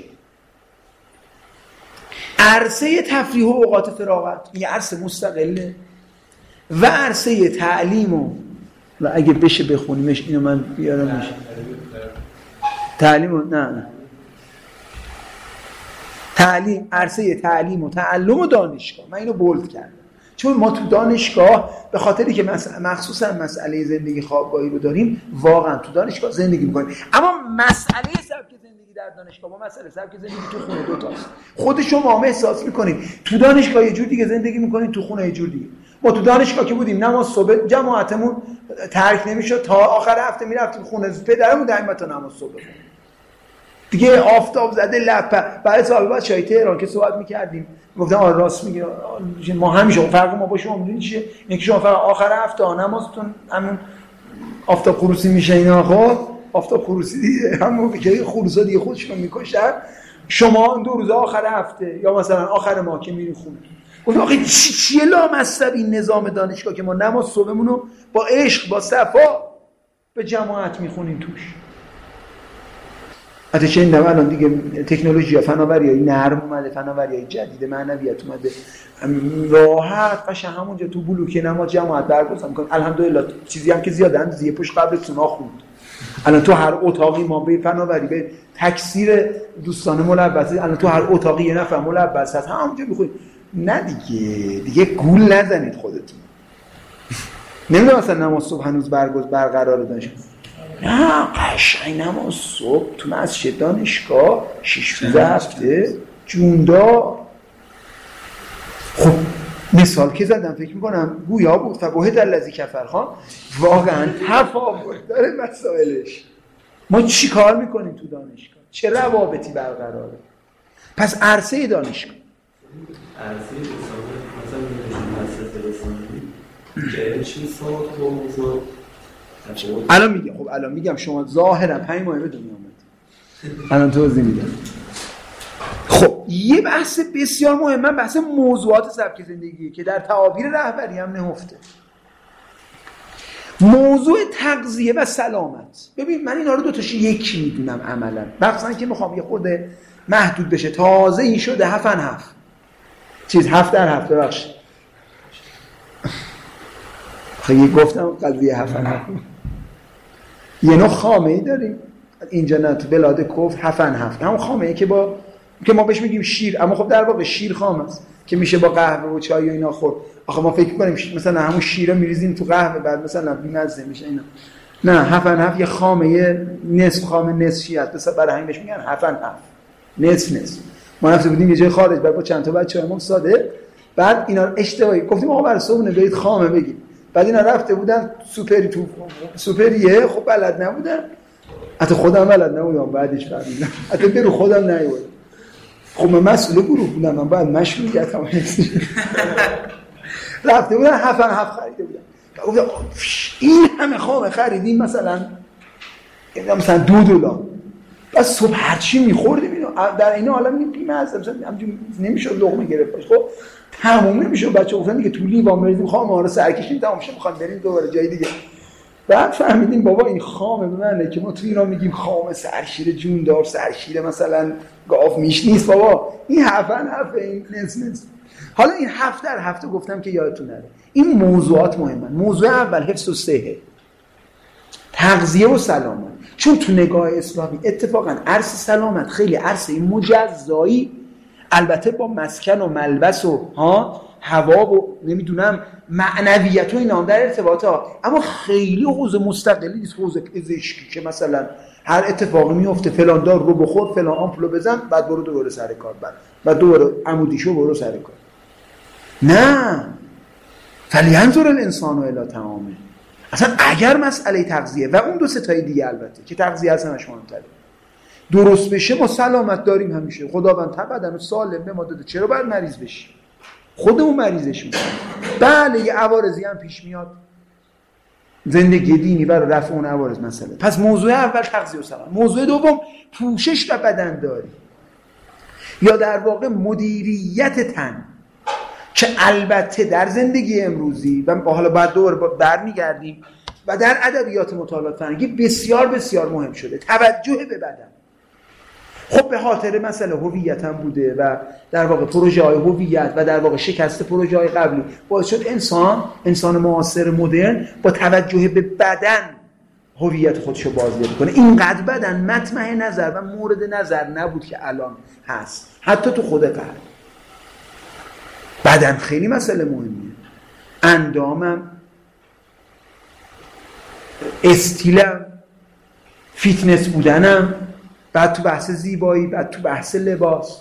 عرصه تفریح و اوقات فراغت یه عرصه مستقله و عرصه تعلیم و, و اگه بشه بخونیمش اینو من بیارم میشه تعلیم و نه نه تعلیم، عرصه تعلیم و تعلم و دانشگاه. من اینو بولد کردم چون ما تو دانشگاه به خاطری که مخصوصا مسئله زندگی خوابگاهی رو داریم، واقعا تو دانشگاه زندگی میکنیم، اما مسئله سبک زندگی در دانشگاه با مسئله سبک زندگی تو خونه دوتاست. خود شما هم احساس میکنید تو دانشگاه یه جور دیگه زندگی میکنید، تو خونه یه جور دیگه. ما تو دانشگاه که بودیم نماز صبح جماعتمون ترک نمیشد، تا آخر هفته میرفتیم خونه پدرمون دائما تا نماز صبح دیگه آفتاب زده لپه. بعد سال بعد شای تهران که صحبت میکردیم گفتم آره راست میگه، ما همیشه فرق ما با شما میدونید چیه؟ اینکه شما فقط آخر هفته نمازتون همون آفتاب خروسی میشه اینا، خب آفتاب خروسی دیگه همون که خروسا دیگه خودشون میکشن، شما دو روز آخر هفته یا مثلا آخر ماه که میرین خونه. گفتم آخه چی چیه لامصب این نظام دانشگاه که ما نماز صبحمون رو با عشق با صفا به جماعت میخونیم توش. حتی چه این الان دیگه تکنولوژی ها، فناوری‌های نرم اومده، فناوری‌های جدید، معنویت اومده، راحت قشنگ همونجا تو بلوک نماز جماعت برگزار می‌کنن. الحمدلله چیزی هم که زیاده اندازه پشت قبلتون خوند. الان تو هر اتاقی ما به فناوری به تکثیر دوستان ملبسه، الان تو هر اتاقی یه نفر ملبس هست، همونجا می‌خونید. نه دیگه دیگه گول نزنید خودتون. نمیدونم مثلا نماز صبح هنوز برگزار برقرار دانشگاه. نه قشنگ نماز صبح تو مسجد دانشگاه شش روز هفته جوندا. خب مثال که زدم فکر میکنم گویا بود فبهت الذی کفر خان، واقعا تفاوت داره مسائلش. ما چی کار میکنیم تو دانشگاه؟ چه روابطی برقراره؟ پس عرصه دانشگاه، عرصه رسانه مثلا مؤسسه رسانه‌ای که چی ساخت با موضوع الان میگم. خب الان میگم شما ظاهرا پنج ماه به دنیا اومد، الان توضیح میدم. خب یه بحث بسیار مهمه، بحث موضوعات سبک زندگیه که در تعابیر رهبری هم نهفته. موضوع تغذیه و سلامت. ببین من اینا رو دو تاش یکی میدونم عملا، بخصوصا که میخوام یه خورده محدود بشه. تازه این شده هفت هفت چیز هفت در هفت بخش. خیلی گفتم قضیه هفت هفت یه نوع خامه‌ای داریم اینجا، نه تو بلاد کفر هفت هفت همون خامه‌ای که با که ما بهش میگیم شیر، اما خب در واقع شیر خام است که میشه با قهوه و چای و اینا خورد. آخه ما فکر می‌کنیم مثلا همون شیر رو میریزیم تو قهوه بعد مثلا بی‌مزه میشه اینا. نه هفت هفت یه خامه نصف خام نصفی است، مثلا برای همین بهش میگن هفت هفت نصف نصف. ما رفتیم بودیم یه جای خارج بعد با چند تا بچه‌ها ما ساده، بعد اینا اشتباهی گفتیم آقا برای صبحونه برید خامه بگید، بعد اینا رفته بودن سوپری تو سوپریه، خب بلد نبودن، حتی خودم بلد نبودم، بعدش فهمیدم حتی برو خودم نیومد. خب من مسئول گروه بودم، من باید مشروعیتم رفته بودن هفت هفت خریده بودن، گفتم این همه خامه خریدیم مثلا مثلا دو دلار، بس صبح هرچی میخوردیم اینو در این حالا میگیم بیمه هستم مثلا همجوری نمیشد لقمه گرفت. خب تموم نمیشد، بچه گفتن دیگه تو لیوان بریزیم خام ما رو سرکشیم تموم شه، میخوام بریم دوباره جای دیگه. بعد فهمیدیم بابا این خامه به معنی که ما تو ایران میگیم خام سرشیر جوندار، سرشیر مثلا گاو میش نیست بابا، این هفن هفه این نس نس. حالا این هفت در هفته گفتم که یادتون نره این موضوعات مهمن. موضوع اول حفظ و صحت، تغذیه و سلامت، چون تو نگاه اسلامی اتفاقا عرص سلامت خیلی عرص مجزایی، البته با مسکن و ملبس و ها هوا و نمیدونم معنویت و اینا در ارتباطه ها، اما خیلی حوزه مستقلی نیست، حوزه پزشکی که مثلا هر اتفاقی میفته فلان دار رو بخور فلان آمپولو بزن بعد برو دوباره سر کار، بعد بعد دوباره عمودیشو برو سر کار. نه، فلینظر الانسان الی طعامه. اصلا اگر مسئله تغذیه و اون دو ستای دیگه البته که تغذیه اصلا مهم‌تره درست بشه، ما سلامت داریم همیشه. خداوند تا بدن سالم به ما داده، چرا باید مریض بشی؟ خودمون مریضش میکنیم. بله یه عوارضی هم پیش میاد، زندگی دینی برای رفع اون عوارض مسئله. پس موضوع اول تغذیه و سلامت. موضوع دوم پوشش و بدنداری، یا در واقع مدیریت تن، که البته در زندگی امروزی و حالا بعد دوباره برمیگردیم و در ادبیات مطالعات فرهنگی بسیار بسیار مهم شده توجه به بدن. خب به خاطر مسئله هویت هم بوده و در واقع پروژه های هویت و در واقع شکست پروژه های قبلی باعث شد انسان انسان معاصر مدرن با توجه به بدن هویت خودشو بازیابی کنه. اینقدر بدن مطمع نظر و مورد نظر نبود که الان هست، حتی تو خود غرب. بدن خیلی مسئله مهمیه، اندامم، استیلم، فیتنس بودنم، بعد تو بحث زیبایی، بعد تو بحث لباس،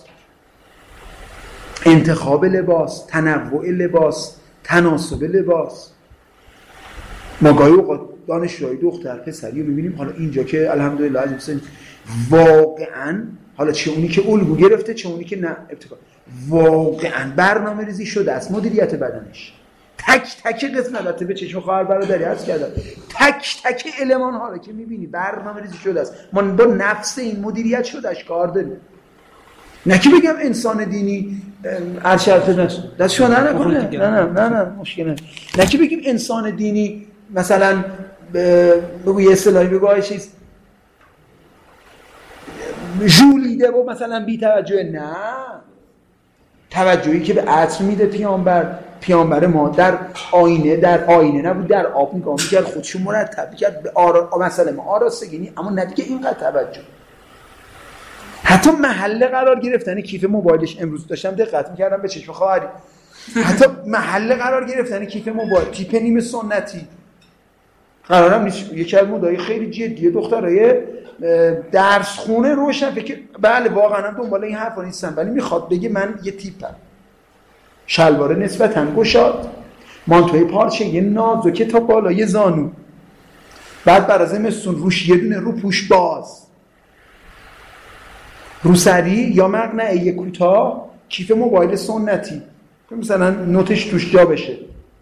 انتخاب لباس، تنوع لباس، تناسب لباس. ما گاهی اوقات دانشجوی دختر پسری رو می‌بینیم حالا اینجا که الحمدلله عزیزان واقعاً، حالا چه اونی که الگو گرفته چه اونی که نه ابتکار، واقعاً برنامه ریزی شده است مدیریت بدنش. تک تک قسمت، البته به چشم خواهر برادری هست کردن، تک تک المان ها رو که میبینی برنامه ریزی شده است. ما با نفس این مدیریت شدهش کار داریم. نه که بگم انسان دینی ارشد نشه دستشو نه نکنه، نه نه نه نه مشکل نه. نه که بگیم انسان دینی مثلا بگو یه اصطلاحی بگو آیه چیز ژولیده و مثلا بی توجه، نه، توجهی که به عطر میده پیامبر پیامبر ما در آینه در آینه نبود، در آب نگاه میکرد، خودشو مرتب میکرد به آرا مثلا ما آراستگی، اما ندیگه اینقدر توجه. حتی محله قرار گرفتن کیف موبایلش، امروز داشتم دقت میکردم به چشم خواهری، حتی محله قرار گرفتن کیف موبایل، تیپ نیمه سنتی قرارم نیست. یکی از مدعای خیلی جدیه دخترای درس خونه روشن فکر، بله واقعا هم دنبال این حرفا نیستم، ولی میخواد بگه من یه تیپم، شلوار نسبتاً گشاد، مانتوی پارچه یه نازک تا بالای زانو، بعد برای زمستون روش یه دونه روپوش باز، روسری یا مقنعه یه کوتاه، کیف موبایل سنتی که مثلا نوتش توش جا بشه.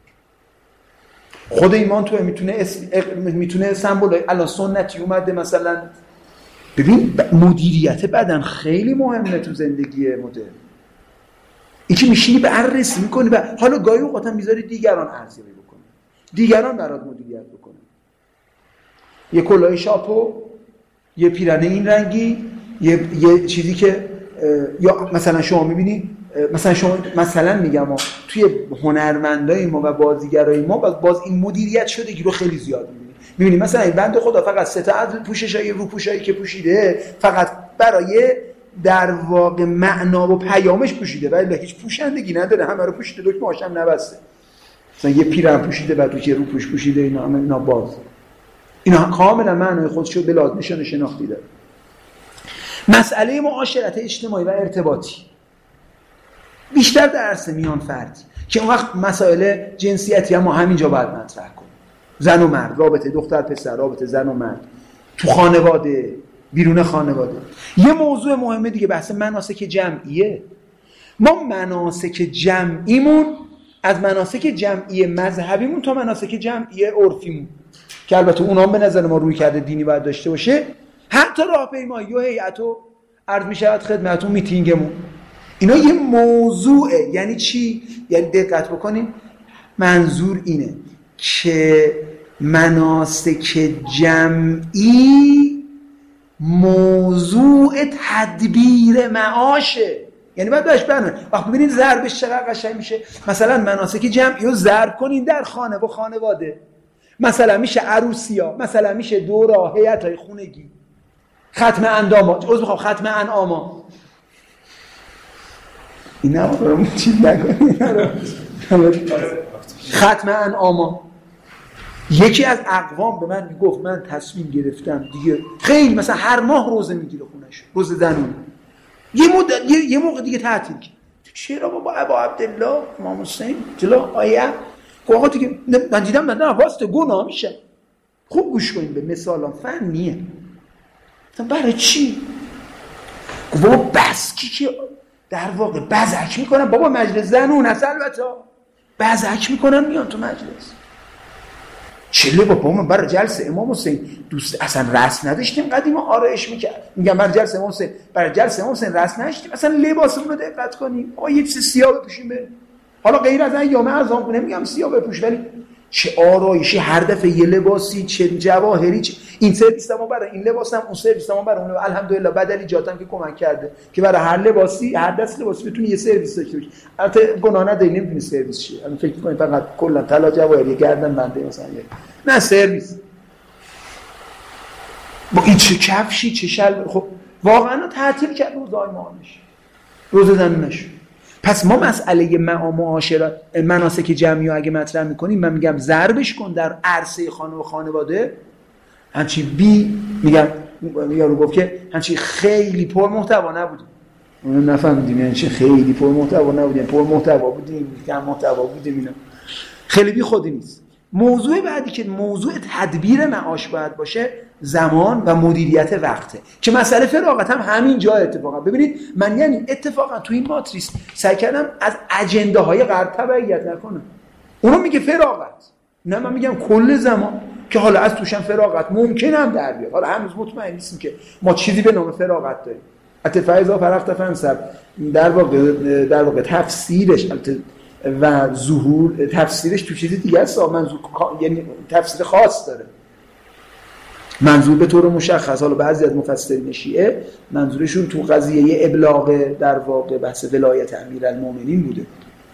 خود این مانتوه میتونه اسم میتونه سمبل الان سنتی اومده مثلا. ببین مدیریت بدن خیلی مهمه تو زندگی مدرن. این که میشینی بررسی میکنی و حالا گاهی اوقات هم میذاری دیگران ارزیابی بکنن، دیگران برات مدیریت بکنن. یه کلاه شاپو، یه پیرنه این رنگی، یه, یه چیزی که یا مثلا شما میبینی، مثلا شما مثلا میگم ما توی هنرمندای ما و بازیگرای ما باز, باز این مدیریت شدگی رو خیلی زیاد میبینی. میبینی مثلا این بنده خدا فقط سه تا از پوششای رو پوشایی که پوشیده فقط برای در واقع معنا و پیامش پوشیده، ولی هیچ پوشندگی نداره، همه رو پوشیده، دکمه هاشم نبسته. مثلا یه پیرن پوشیده بعد توی رو پوش پوشیده، اینا هم اینا باز، اینا کاملا معنای خودشو به لازم نشان شناختی داره. مسئله معاشرت اجتماعی و ارتباطی بیشتر در عرصه میان فردی که اون وقت مسائل جنسیتی هم ما همینجا باید مطرح کنیم. زن و مرد، رابطه دختر پسر، رابطه زن و مرد، تو خانواده، بیرون خانواده. یه موضوع مهمه دیگه بحث مناسک جمعیه. ما مناسک جمعیمون از مناسک جمعی مذهبیمون تا مناسک جمعی عرفیمون که البته اونها به نظر ما روی کرده دینی باید داشته باشه، حتی راهپیمایی و هیئت و عرض می شود خدمتتون میتینگمون، اینا یه موضوعه. یعنی چی؟ یعنی دقت بکنین، منظور اینه که مناسک جمعی موضوع تدبیر معاشه. یعنی باید باش برنامه. وقت ببینید ضربش چقدر قشنگ میشه. مثلا مناسک جمعی رو ضرب کنین در خانه و خانواده. مثلا میشه عروسیا، مثلا میشه دورا، هیئت‌های خونگی، ختم اندامات، عذر میخوام ختم انعاما. اینا رو چیز نکنین. ختم انعاما. یکی از اقوام به من میگفت من تصمیم گرفتم دیگه خیلی مثلا هر ماه روزه میگیره خونش، روزه زنونه. یه مدت یه, یه موقع دیگه تعطیل کرد. چرا بابا ابا عبدالله امام حسین جلو آیه آقا دیگه من دیدم من واسطه گناه میشه. خوب گوش کنید به مثالام فنیه. مثلا برای چی؟ بابا بس کی که در واقع بزک میکنن بابا مجلس زنون هست، البته بزک میکنن میان تو مجلس. چله بابا من برای جلسه امام حسین دوست اصلا رسم نداشتیم قدیم آرایش میکرد. میگم برای جلسه امام حسین برای جلسه امام حسین رسم نداشتیم، اصلا لباسمون رو دقت کنیم آقا یه چیز سیاه بپوشیم بریم. حالا غیر از ایام اعظام نمیگم سیاه بپوش، ولی چه آرایشی، هر دفعه یه لباسی، چه جواهری، چه این سرویس ما برای این لباس هم اون سرویس ما برای اون. الحمدلله بدلی جاتم که کمک کرده که برای هر لباسی هر دست لباسی بتونی یه سرویس داشته باشی. البته گناه نداری نمیتونی سرویس شی، الان فکر می‌کنی فقط کلا طلا جواهری گردن بنده مثلا نه سرویس با این چه کفشی چه شلوار. خب واقعا تعطیل کرد روزای معاملش، روزه زنونش. پس ما مسئله معاشرت مناسک جمعی رو اگه مطرح میکنیم من میگم ضربش کن در عرصه خانه و خانواده. همچی بی میگم یارو گفت که همچی خیلی پر محتوا نبودیم، اون نفهمیدیم یعنی چه خیلی پر محتوا نبودیم، پر محتوا بودیم، کم محتوا بودیم. اینا خیلی بی خودی نیست. موضوع بعدی که موضوع تدبیر معاش باید باشه زمان و مدیریت وقته که مسئله فراغت هم همین جا اتفاقا. ببینید من یعنی اتفاقا تو این ماتریس سعی کردم از اجنده های غرب تبعیت نکنم. اونو میگه فراغت، نه من میگم کل زمان که حالا از توشم فراغت ممکن هم در بیاد. حالا هنوز مطمئن نیستیم که ما چیزی به نام فراغت داریم. اتفاقا فرقت فنسب در واقع در واقع تفسیرش و ظهور تفسیرش تو چیزی دیگه است. منظور یعنی تفسیر خاص داره. منظور به طور مشخص، حالا بعضی از مفسرین شیعه منظورشون تو قضیه ابلاغ در واقع بحث ولایت امیرالمومنین بوده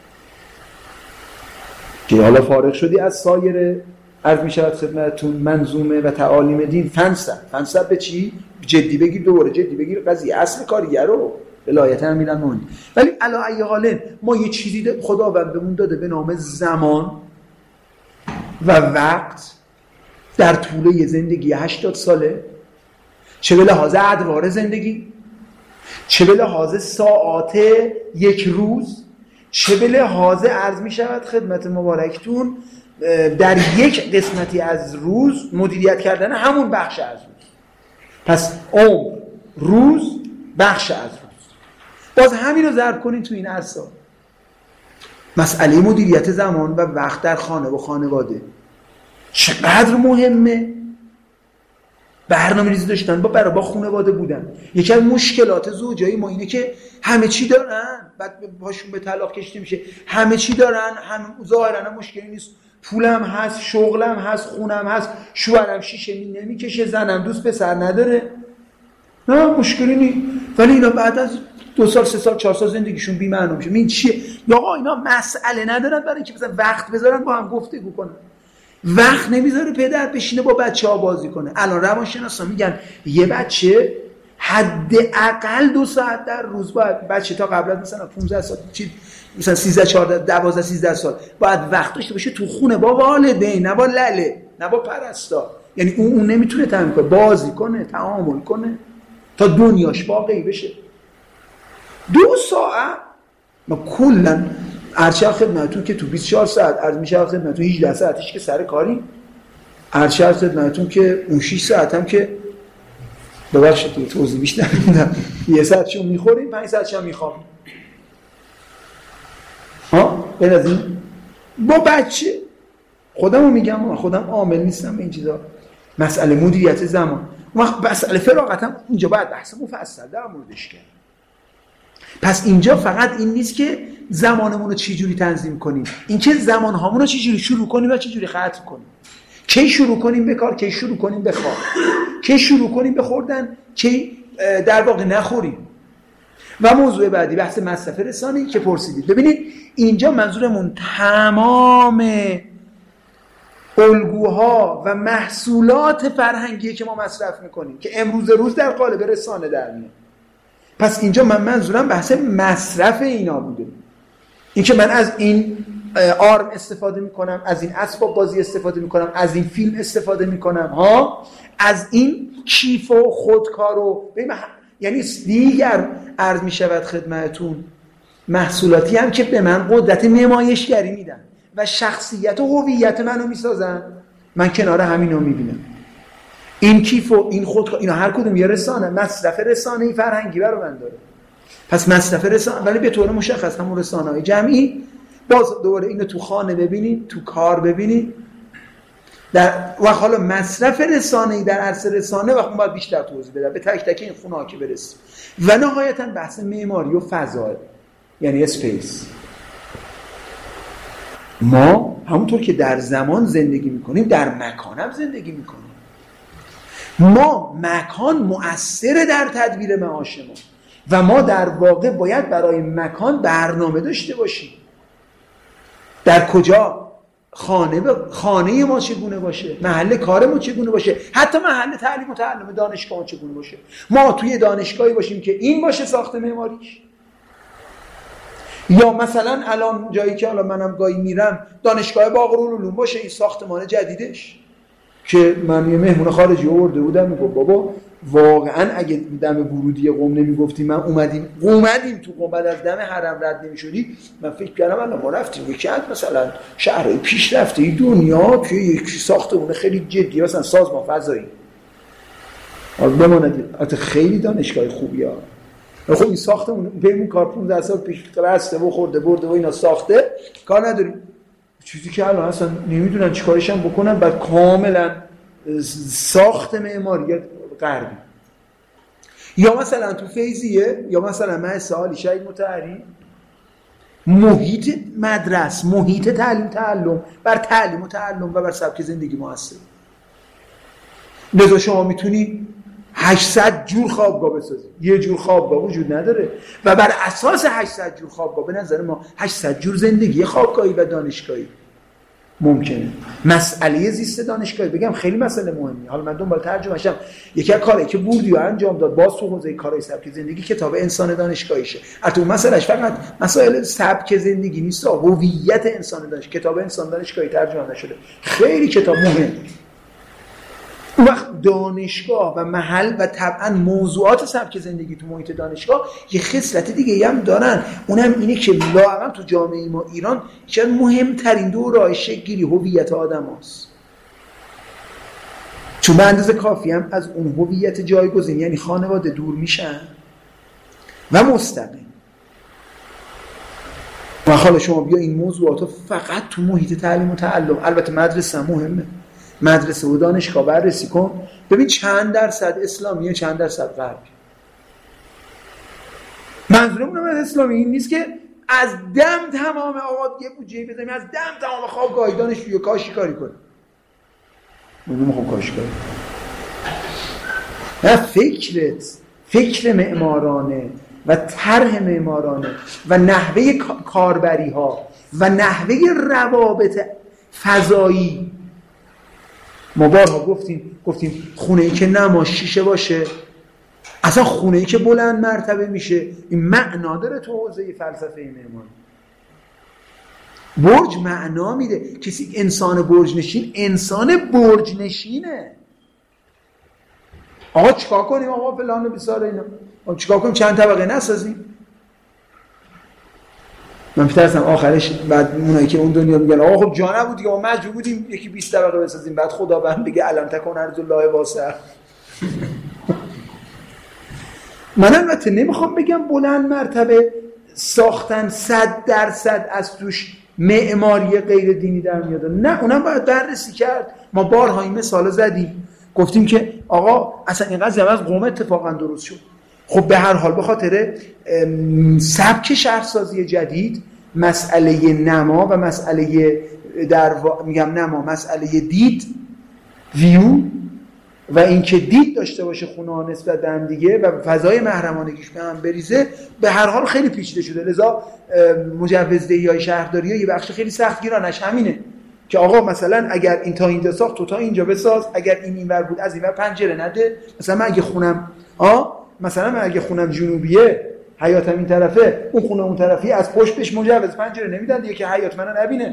که حالا فارغ شدی از سایر عرض می شود خدمتتون منظومه و تعالیم دین. فنسب فنسب به چی؟ جدی بگیر، دوباره جدی بگیر قضیه اصل کاریه رو ولایت امیرالمومنین. ولی علی ای حال ما یه چیزی خداوند بهمون داده به نام زمان و وقت در طول یه زندگی هشتاد ساله، چه به لحاظ ادوار زندگی، چه به لحاظ ساعات یک روز، چه به لحاظ عرض می شود خدمت مبارکتون در یک قسمتی از روز مدیریت کردن همون بخش از روز. پس عمر، روز، بخش از روز. باز همین رو ضرب کنین تو این عرصه. مسئله مدیریت زمان و وقت در خانه و خانواده چقدر مهمه. برنامه ریزی داشتن با برای با خانواده بودن. یکی از مشکلات زوجایی ما اینه که همه چی دارن، بعد باشون به طلاق کشیده میشه. همه چی دارن، هم ظاهرا مشکلی نیست، پولم هست، شغلم هست، خونم هست، شوهرم شیشه می نمیکشه، زنم دوست پسر نداره، نه مشکلی نیست. ولی اینا بعد از دو سال سه سال چهار سال زندگیشون بی معنی میشه. این چیه؟ آقا اینا مسئله ندارن برای اینکه مثلا وقت بذارن با هم گفتگو کنن. وقت نمیذاره پدر بشینه با بچه‌ها بازی کنه. الان روانشناسا میگن یه بچه حداقل دو ساعت در روز باید، بچه تا قبل از مثلا پانزده سال چی مثلا سیزده چهارده دوازده سیزده سال باید وقت داشته باشه تو خونه با والدین، نه با لله، نه با پرستار. یعنی اون اون نمیتونه تامین کنه، بازی کنه، تعامل کنه تا دنیاش واقعی بشه. دو ساعت ما کلا ارشد خدمتتون که تو بیست و چهار ساعت عرض میشه خدمتتون هجده ساعتش که سر کاری، ارشد خدمتتون که اون شش ساعت هم که ببخشید دیگه توضیح بیشتر میدم. یه ساعتشو میخوریم، پنج ساعتشو میخوابیم. ها غیر از این با بچه خودمو میگم، من خودم عامل نیستم به این چیزا. مسئله مدیریت زمان، مسئله فراغت هم اینجا باید بحث مفصل در موردش کرد. پس اینجا فقط این نیست که زمانمون رو چی جوری تنظیم کنیم، این که زمان هامون رو چی جوری شروع کنیم و چی جوری ختم کنیم. کی شروع کنیم به کار، کی شروع کنیم به خواب، کی شروع کنیم به خوردن، کی در واقع نخوریم. و موضوع بعدی بحث مصرف رسانه‌ای که پرسیدید. ببینید اینجا منظورمون تمام الگوها و محصولات فرهنگی که ما مصرف میکنیم که امروز روز در قالب رسانه در میاد. پس اینجا من منظورم بحث مصرف اینا بوده. این که من از این آرم استفاده میکنم، از این اسباب بازی استفاده میکنم، از این فیلم استفاده میکنم، ها، از این کیف و خودکار و یعنی دیگر عرض میشود خدمتون محصولاتی هم که به من قدرت نمایشگری میدن و شخصیت و هویت منو میسازن. من کنار همینو میبینم. این کیف و این خودکار، اینا هر کدوم یه رسانه، مصرف رسانه‌ای فرهنگی برای من داره. پس مصرف رسانه، ولی به طور مشخص همون رسانه‌های جمعی. باز دوباره اینو تو خانه ببینید، تو کار ببینید، در و حالا مصرف رسانه‌ای در عرصه رسانه و اون باید بیشتر توضیح بدم به تک تک این خونه‌ها که برسیم. و نهایتاً بحث معماری و فضا، یعنی اسپیس. ما همونطور که در زمان زندگی میکنیم در مکان هم زندگی میکنیم. ما مکان مؤثر در تدبیر معاش ما و ما در واقع باید برای مکان برنامه داشته باشیم. در کجا خانه ب... خانه ما چگونه باشه، محل کار ما چگونه باشه، حتی محل تعلیم و تعلم دانشگاه ما چگونه باشه. ما توی دانشگاهی باشیم که این باشه ساخت معماریش، یا مثلا الان جایی که الان منم گاهی میرم دانشگاه باقرالعلوم باشه این ساختمان جدیدش که من یه مهمون خارجی آورده بودم میگفت بابا واقعا اگه دم ورودی قم نمیگفتیم من اومدیم اومدیم تو قم بعد از دم حرم رد نمیشدی من فکر کردم الان ما رفتیم ویکند مثلا شهرهای پیشرفته دنیا که یک ساختمون خیلی جدی مثلا سازمان فضایی حالا بماند البته خیلی دانشگاه خوبیه. خب این ساختمون پیمون کار پانزده سال پیش بسته و خورده برده و اینا ساخته کار نداریم. چیزی که الان اصلا نمیدونن چیکارش هم بکنن بعد کاملا ساخت معماری غربی. یا مثلا تو فیضیه یا مثلا مهسا عالی شهید مطهری محیط مدرسه، محیط تعلیم تعلم بر تعلیم و تعلم و بر سبک زندگی مؤثر. لذا شما میتونی هشتصد جور خوابگاه بسازید. یه جور خوابگاه وجود نداره و بر اساس هشتصد جور خوابگاه به نظر ما هشتصد جور زندگی خوابگاهی و دانشگاهی ممکنه. مسئله زیست دانشگاهی بگم خیلی مسئله مهمیه. حالا من دنبال ترجمه‌شم. یکی از کارهایی که بوردیو انجام داد باز تو حوزه کارهای سبک زندگی کتاب انسان دانشگاهیشه. البته اون مسئلهش فقط مسائل سبک زندگی نیست، هویت انسان دانشگاهی. کتاب انسان دانشگاهی ترجمه نشده. خیلی کتاب مهمه. اون وقت دانشگاه و محل و طبعا موضوعات سبک زندگی تو محیط دانشگاه یه خصلت دیگه هم دارن، اونم اینه که لااقل تو جامعه ما ایران شاید مهمترین دوره شکل گیری هویت آدم هست. چون به اندازه کافی هم از اون هویت جایگزین یعنی خانواده دور میشن و مستقیم. و حالا شما بیا این موضوعاتو فقط تو محیط تعلیم و تعلم، البته مدرسه مهمه، مدرسه و دانشگاه بررسی کن ببین چند درصد اسلامیه چند درصد غربی. منظورم از اسلامی این نیست که از دم تمام آقا یه بودجه بزنیم از دم تمام خوابگاه دانشجوی کاشی کاری کنیم. من نمیخوام کاشی کاری. نه فکرت فکر معمارانه و طرح معمارانه و نحوه کاربری ها و نحوه روابط فضایی. ما بارها گفتیم گفتیم خونه‌ای که نماز شیشه باشه، اصلا خونه‌ای که بلند مرتبه میشه، این معنا داره تو حوزه فلسفه معماری. برج معنا میده. کسی انسان برج نشین انسان برج نشینه. آقا چیکار کنیم آقا فلان بسار اینا، آقا چیکار کنیم چند طبقه نسازیم؟ من می‌ترسم آخرش بعد اونایی که اون دنیا میگن آقا خب جا نبود دیگه ما مجبور بودیم یکی بیست طبقه بسازیم، بعد خداوند بگه الم تکن ارض الله واسعه. من البته نمیخوام بگم بلند مرتبه ساختن صد درصد از توش معماری غیر دینی در میاد، نه اونم باید بررسی کرد. ما بارها این مثال زدیم، گفتیم که آقا اصلا اینقدر زمان از قوم اتفاقا درست شد. خب به هر حال به خاطر سبک شهرسازی جدید مسئله نما و مسئله در وا... میگم نما مسئله دید ویو و اینکه دید داشته باشه خونه ها نسبت به هم دیگه و فضای محرمانگیش به هم بریزه به هر حال خیلی پیچیده شده. لذا مجوزدهی‌های شهرداری‌ها یه بخش خیلی سختگیرانش همینه که آقا مثلا اگر این تا اینجا ساخت تو تا اینجا بساز، اگر این اینور بود از اینور پنجره نده. مثلا من اگه خونم آ مثلا من اگه خونم جنوبیه حیاتم این طرفه، اون خونه اون طرفی، از پشت بهش مجوز پنجره نمیدن دیگه که حیات منو نبینه.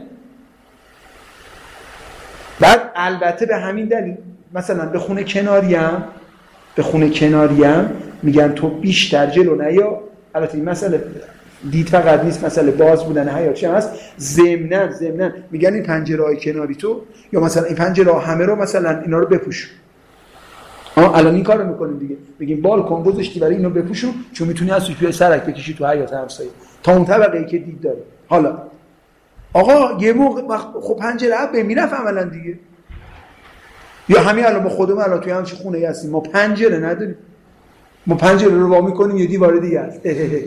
بعد البته به همین دلیل مثلا به خونه کناریم به خونه کناریم میگن تو بیشتر جلو نیا. البته این مسئله دید فقط نیست، مسئله باز بودن حیاتش هم هست. ضمناً ضمناً میگن این پنجره‌های کناری تو یا مثلا این پنجره‌ها همه رو مثلا اینا رو بپوش. ها الان این کارو میکنیم دیگه، بگیم بالکن گذاشتی برای اینو بپوشون چون میتونی از توی سرک بکشی تو حیات همسایه تا اون طبقه‌ای که دید داره. حالا آقا یه موقع خب پنجره اب میرفت عملاً دیگه. یا همین الان ما خودمون الان توی همچین خونه‌ای هستیم ما پنجره نداریم، ما پنجره رو وا می‌کنیم یه دیوار دیگه است.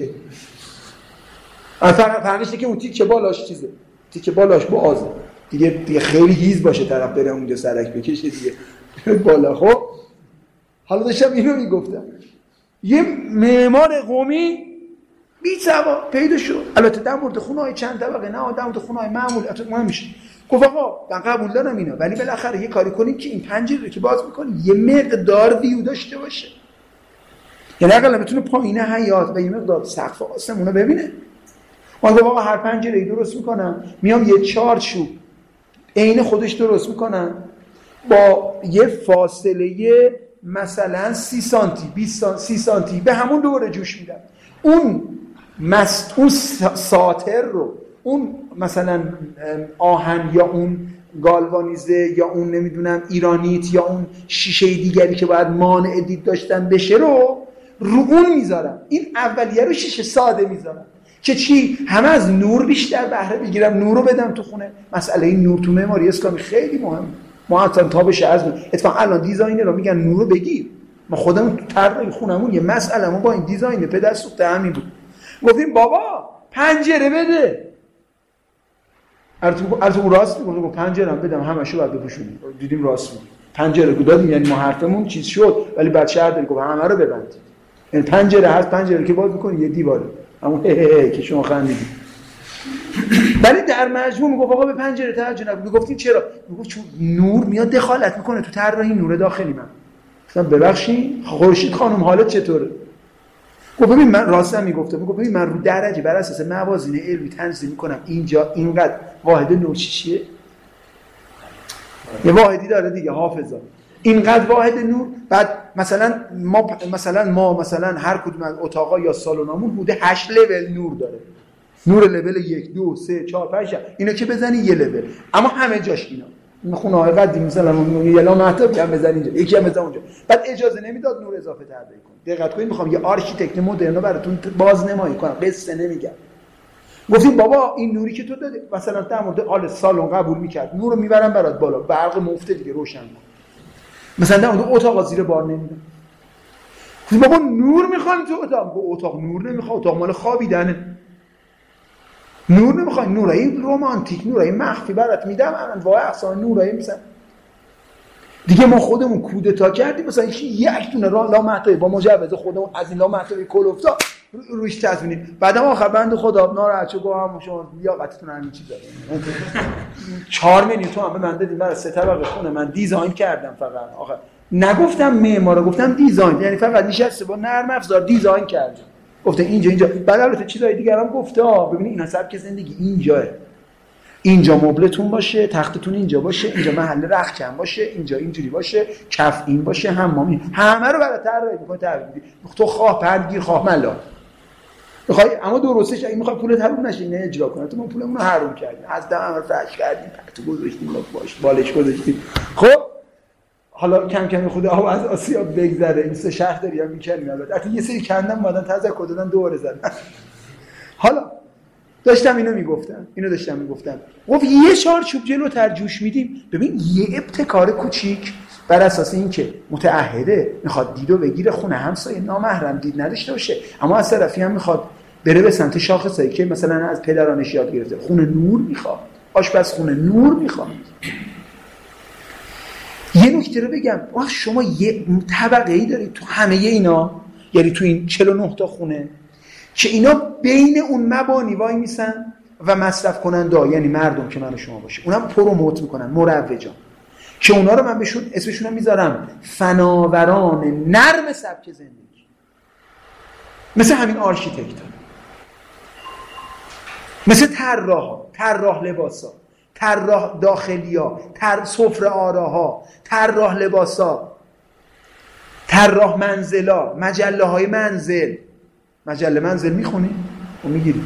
اصلا فرقش که اون تیکه بالاش چیزه، تیکه بالاش بازه دیگه، دیگه خیلی هیز باشه طرف بره اونجا سرک بکشه دیگه بالا. خب حالا داشتم اینو میگفتم، یه معمار قومی بی سوا پیدا شد. البته در مورد خونه‌های چند طبقه نه، در مورد خونه‌های معمولی اصلا مهم میشه. گفت آقا من قبول دارم اینا، ولی بالاخره یه کاری کنیم که این پنجره رو که باز می‌کنی یه مقدار ویو داشته باشه، یعنی اقلا بتونه پایین حیات و یه مقدار سقف آسمون رو ببینه. من گفتم آقا هر پنجره‌ای درست می‌کنم، میام یه چارچوب عین خودش درست می‌کنم با یه فاصله مثلا سی سانتی بیست سانتی سی سانتی به همون دوره جوش میدم. اون مست اون ساتر رو، اون مثلا آهن یا اون گالوانیزه یا اون نمیدونم ایرانیت یا اون شیشه دیگری که باید مانع دید داشتن بشه رو رو اون میذارم. این اولیه رو شیشه ساده میذارم که چی؟ همه از نور بیشتر بهره بگیرم، نور رو بدم تو خونه. مسئله این نور تو معماری اسلامی خیلی مهمه. ما اصلا تا بشه از اتفاقا الان دیزاینر رو میگن نور رو بگیر. ما خودمون تو طراحی خونمون یه مسئلهمون با این دیزاین پدر سوخته همین بود. گفتیم بابا پنجره بده. ارتو راست میگه گفت پنجره هم بدم همشو بعد بپوشونیم. دیدیم راست میگه. پنجره دادیم یعنی ما حرفمون چیز شد، ولی بعد شهر داری گفت همه رو ببند. یعنی پنجره هست، پنجره که باز می‌کنی یه دیواره. همون هه هه هه که شما خندیدید. ولی در مجموع میگفت آقا به پنجره توجه نکن. میگفتیم چرا؟ میگفت چون نور میاد دخالت میکنه تو طراحی نور داخلی من. گفتم ببخشید خورشید خانم حالت چطوره؟ گفت ببین من راستم میگفتم، میگفت ببین من رو درجه بر اساس موازین علمی تنظیم میکنم اینجا اینقدر واحد نور چیه؟ یه واحدی داره دیگه حافظا. اینقدر واحد نور، بعد مثلا ما مثلا ما مثلا هر کدوم از اتاقا یا سالنامون بوده هشت لول نور داره. نور لول یک دو سه چهار پنج اینا که بزنی یه لول، اما همه جاش اینا. این خونه های قدیم مثلا یه لا مهتاب هم بزنی اینجا، یکی هم بزن اونجا. بعد اجازه نمیداد نور اضافه طراحی کنی. دقت کنید میخوام یه آرکیتکت مدرن رو براتون بازنمایی کنم، قصه نمیگم. گفتیم بابا این نوری که تو دادی مثلا در مورد آل سالن قبول میکرد، نور رو میبرم برات بالا، برق مفته دیگه روشن کن. مثلا در مورد اتاق زیر بار نمیدن. گفتیم بابا نور میخوایم تو اتاق، گفت اتاق نور نمیخواد، اتاق مال خوابیدنه. نور نمیخوای، نورای رمانتیک، نورای مخفی برات میدم، من وای احسان نورای میسن دیگه. ما خودمون کودتا کردیم مثلا یک دونه لا محتوی با مجوز خودمون از این لا محتوی کلفتا روش تضمینیم. بعدم آخر بنده خدا ناراحت شد گفتم شما لیاقتتون همین چیزا چهار میلیون تومان به من دادین برای سه طبقه خونه من دیزاین کردم. فقط آخر نگفتم معمار، گفتم دیزاین، یعنی فقط نشسته با نرم افزار دیزاین کردم. گفته اینجا اینجا بعد البته چیزای دیگه هم گفته ها ببینید اینا سبک زندگی اینجاه، اینجا مبلتون باشه، تختتون اینجا باشه، اینجا محل رختکن باشه، اینجا اینجوری باشه، کف این باشه، حمامی، همه رو برای طراحی می‌کنه تعبیر. تو خواه پندگیر خواه ملا میخوای، اما درستش اگه میخوای پولت حروم نشه اینه اجرا کنه. تو ما پولمون رو حروم کردیم، از دم رو فش کردیم، تو گذاشتیم باش بالش گذاشتیم. خب حالا کم کم خود آب از آسیاب بگذره، این سه شهر داری هم میکنیم البته حتی یه سری کندم مادن تذکر دادن دوره زدن. حالا داشتم اینو میگفتم اینو داشتم میگفتم گفت یه چارچوب جلوتر جوش میدیم. ببین یه ابتکار کوچیک بر اساس این که متعهده میخواد دیدو بگیره خونه همسایه نامحرم دید نداشته باشه، اما از طرفی هم میخواد بره به سمت شاخصایی که مثلا از پدرانش یاد گرفته، خونه نور میخواد، آشپز خونه نور میخواد. یه نکته رو بگم، وقت شما یه طبقه‌ای دارید تو همه اینا، یعنی تو این چهل و نه تا خونه که اینا بین اون مبانی وای میسن و مصرف کننده، یعنی مردم که من و شما باشه، اونم پروموت میکنن، مروجان، که اونا رو من بهشون اسمشون میذارم فناوران نرم سبک زندگی، مثل همین آرشیتکت ها، مثل طراحا، طراح لباسا، طراح داخلیا، طراح سفره آراها، طراح لباسا، طراح منزلا، مجله های منزل. مجله منزل میخونی؟ و میگیری.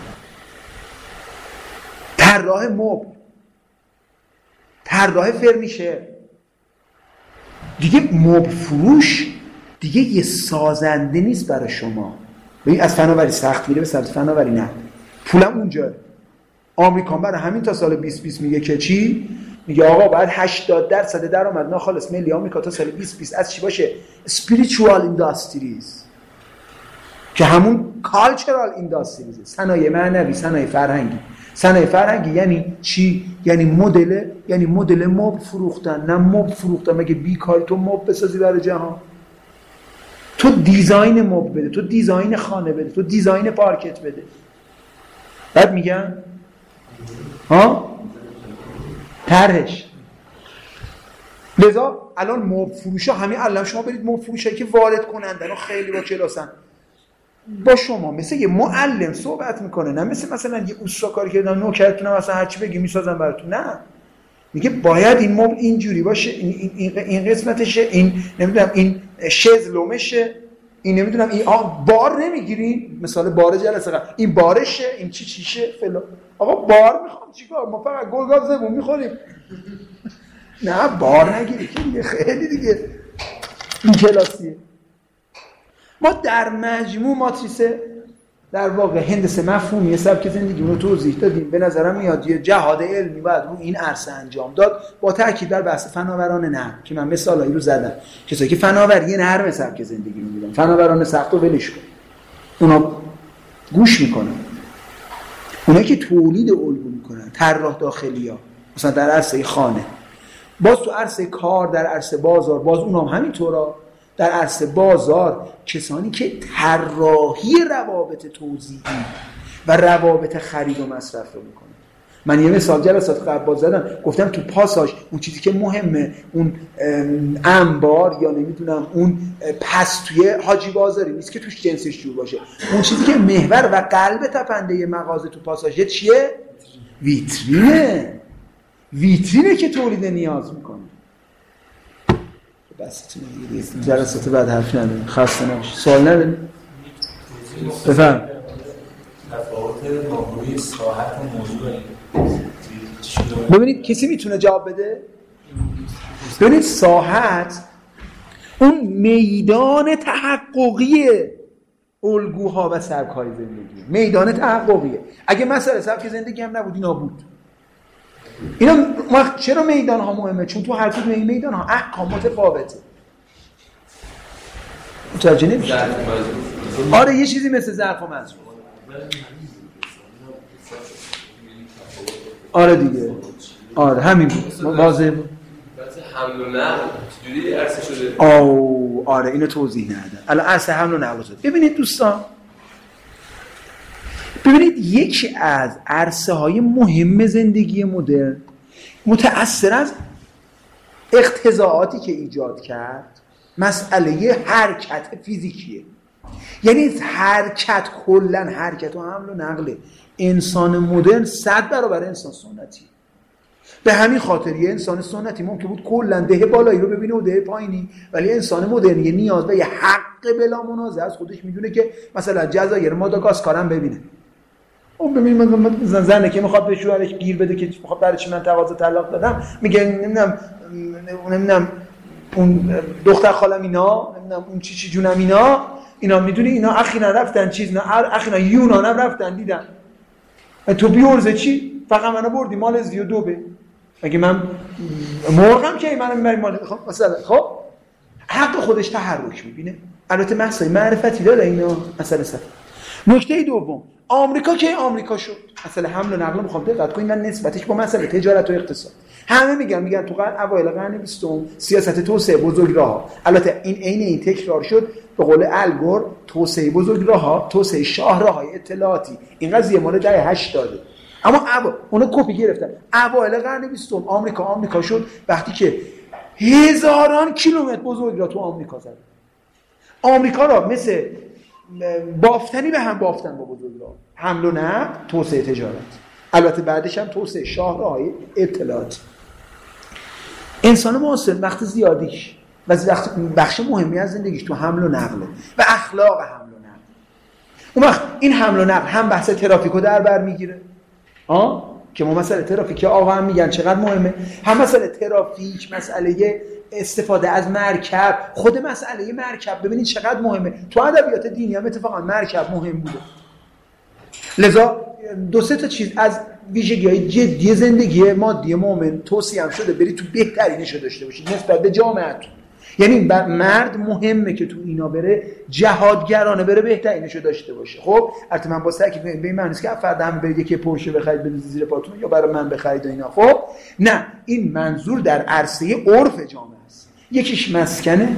طراح مبل، طراح فرنیچر. دیگه مبل فروش دیگه یه سازنده نیست برای شما. ببین از فناوری سخت میره به سمت فناوری نه. پولم اونجا. آمریکان برای همین تا سال بیست بیست میگه که چی؟ میگه آقا باید هشتاد درصد درآمد ناخالص ملی آمریکا تا سال بیست بیست از چی باشه؟ spiritual industries، که همون cultural industries، صنایع معنوی، صنایع فرهنگی. صنایع فرهنگی یعنی چی؟ یعنی مدل، یعنی مدل مبل فروختن. نه مبل فروختن، مگه بیکاری تو مبل بسازی برای جهان؟ تو دیزاین مبل بده، تو دیزاین خانه بده، تو دیزاین پارکت بده. بعد میگن ها طرحش. لذا الان مبل فروشا همین الان شما برید مبل فروشایی که وارد کنندن و خیلی با کلاسن، با شما مثل یه معلم صحبت میکنه، نه مثل مثلا یه اوستا کاری که نوکرتونم مثلا هر چی بگی میسازم براتون. نه، میگه باید این مبل اینجوری باشه، این این این قسمتشه، این نمیدونم این شزلومشه، این نمیدونم این بار نمیگیرین، مثال بار جلسه قبل این بارشه، این چی چیشه فلان. آقا بار میخوام چیکار؟ ما فقط گلگاز زبون میخوریم. نه بار نگیری که دیگه خیلی دیگه این کلاسیه. ما در مجموع ماتریس در واقع هندسه مفهومی سبک زندگی رو توضیح دادیم. به نظرم میاد یه جهاد علمی باید رو این عرصه انجام داد، با تاکید بر بحث فناوران نرم که من مثالایی رو زدم، کسایی که فناوری نرم سبک زندگی میدونن. فناوران سخت رو ولش کن، اونا گوش میکنن. اونایی که تولید الگو میکنن، طراح داخلیا، مثلا در عرصه خانه، باز تو عرصه کار، در عرصه بازار، باز اونام همینطورا. در عرصه بازار کسانی که طراحی روابط توزیعی و روابط خرید و مصرف رو میکنن. من یه مثال جلسات قبل باز زدم، گفتم تو پاساژ اون چیزی که مهمه اون انبار یا نمیدونم اون پس توی حاجی بازاری نیست که توش جنسش جور باشه. اون چیزی که محور و قلب تپنده مغازه تو پاساژ چیه؟ ویترینه. ویترینه که تولید نیاز میکنه. بس جلسات بعد حرف نداریم، خسته نباشید. سوال نداریم؟ بفهم. تفاوت ماهوی ساحت و موضوع ببینید کسی میتونه جواب بده؟ ببینید ساحت اون میدان تحققی الگوها و سبک‌های زندگی، میدان تحققیه. اگه مسئله سبک زندگی هم نبود اینا بود. اینا چرا میدان ها مهمه؟ چون تو هر کدوم این میدان ها احکام متفاوته. متوجه نمیشه؟ آره یه چیزی مثل ظرف و مظروف. آره دیگه. آره همین بود. واضحه بود. حمل و نقل چجوری عرصه شده؟ آو آره اینو توضیح ندادم. الان عرصه حمل و نقل شد. ببینید دوستان، ببینید یکی از عرصه های مهم زندگی مدرن متأثر از اقتضاعاتی که ایجاد کرد مسئله حرکت فیزیکیه. یعنی حرکت کلن حرکت و حمل و نقل انسان مدرن صد برابر انسان سنتی. به همین خاطر یه انسان سنتی ممکن بود کلن ده بالایی رو ببینه و ده پایینی، ولی انسان مدرن یه نیاز به یه حق بلا منازعه از خودش میدونه که مثلا جزایر ماداگاسکار هم ببینه. اون ببین من زنه که میخواد به شوهرش گیر بده که میخواد برای چی من تقاضا طلاق دادم، میگه نمیدونم نمیدونم اون دختر خالم اینا نمیدونم اون چی چی جونم اینا اینا میدونی اینا اخیرا رفتن چیز نه اخیرا یونان هم رفتن دیدن تو بیورزه چی فقط منو بردی مال زیو دو به مگه من مرغم که منو میبری مال خب مثلا خب حق خودش تحرک میبینه. البته مسائل معرفتی داره اینا مثلا سفر. نکته دوم آمریکا که آمریکا شد مثلا حمل و نقل میخوام دقت کنید من نسبتش با مسئله تجارت و اقتصاد همه میگن میگن تو قرن اوایل قرن بیستم سیاست توسعه بزرگراه این عین این تکرار شد به قول الگور توسعه بزرگراه توسعه شاهراهای اطلاعاتی این قضیه مال دهه هشتاد اما اول اونا کپی گرفتن اوایل قرن بیستم آمریکا آمریکا شد وقتی که هزاران کیلومتر بزرگراه تو آمریکا زد آمریکا را مثل بافتنی به هم بافتن با بزرگراه حمل و نقل توسعه تجارت البته بعدش هم توسعه شاهراهای اطلاعات. انسان معاصر وقت زیادیش و بخش مهمی از زندگیش تو حمل و نقله و اخلاق حمل و نقل. اون وقت این حمل و نقل هم بحث ترافیکو در بر میگیره ها که ما مسئله ترافیک آقا هم میگن چقدر مهمه هم مسئله ترافیک مسئله استفاده از مرکب خود مسئله مرکب ببینید چقدر مهمه تو ادبیات دینی هم اتفاقا مرکب مهم بوده. لذا دو سه تا چیز از ویژگی‌های جدی زندگی مادی مؤمن توصیه هم شده برید تو بهترینش رو داشته باشید نسبت به جامعه‌تون. یعنی مرد مهمه که تو اینا بره جهادگرانه بره بهترینش رو داشته باشه. خب البته من با سعی به این معنی است که فردا هم برید یکی پرشه بخرید بریزید زیر پاتون یا برای من بخرید و اینا. خب نه این منظور در عرصه عرف جامعه است. یکیش مسکنه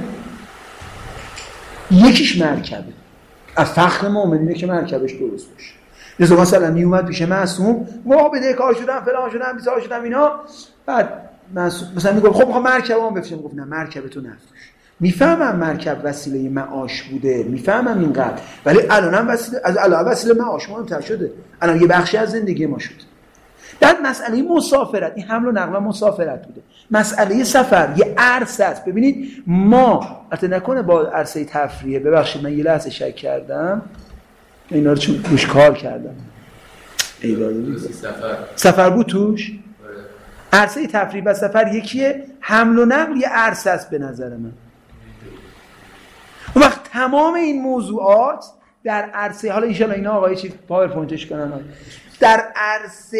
یکیش مرکبه. از فخر مؤمنینه که مرکبش درست باشه. مثلا مثلا میومد پیش معصوم ما بده کار شدن فلان شدن بیسار شدن اینا بعد معصوم مثلا میگه خب میخوام مرکبمو بفروشم گفت نه مرکب تو نفروش میفهمم مرکب وسیله معاش بوده میفهمم اینقدر ولی الانم وسیله از علاوه وسیله معاش مهمتر شده الان یه بخشی از زندگی ما شد. بعد مسئله مسافرت این حمل و نقل و مسافرت بوده مسئله سفر یه عرصه است. ببینید ما البته نکنه با عرصه تفریحه ببخشید من یه لحظه شک کردم اینا رو چون روش کار کردم ای وای سفر سفر بود توش عرصه تفریح و سفر یکیه حمل و نقل یه عرصه است به نظر من. اون وقت تمام این موضوعات در عرصه حالا ان شاء الله اینا آقای چیز پاورپوینتش کنن در عرصه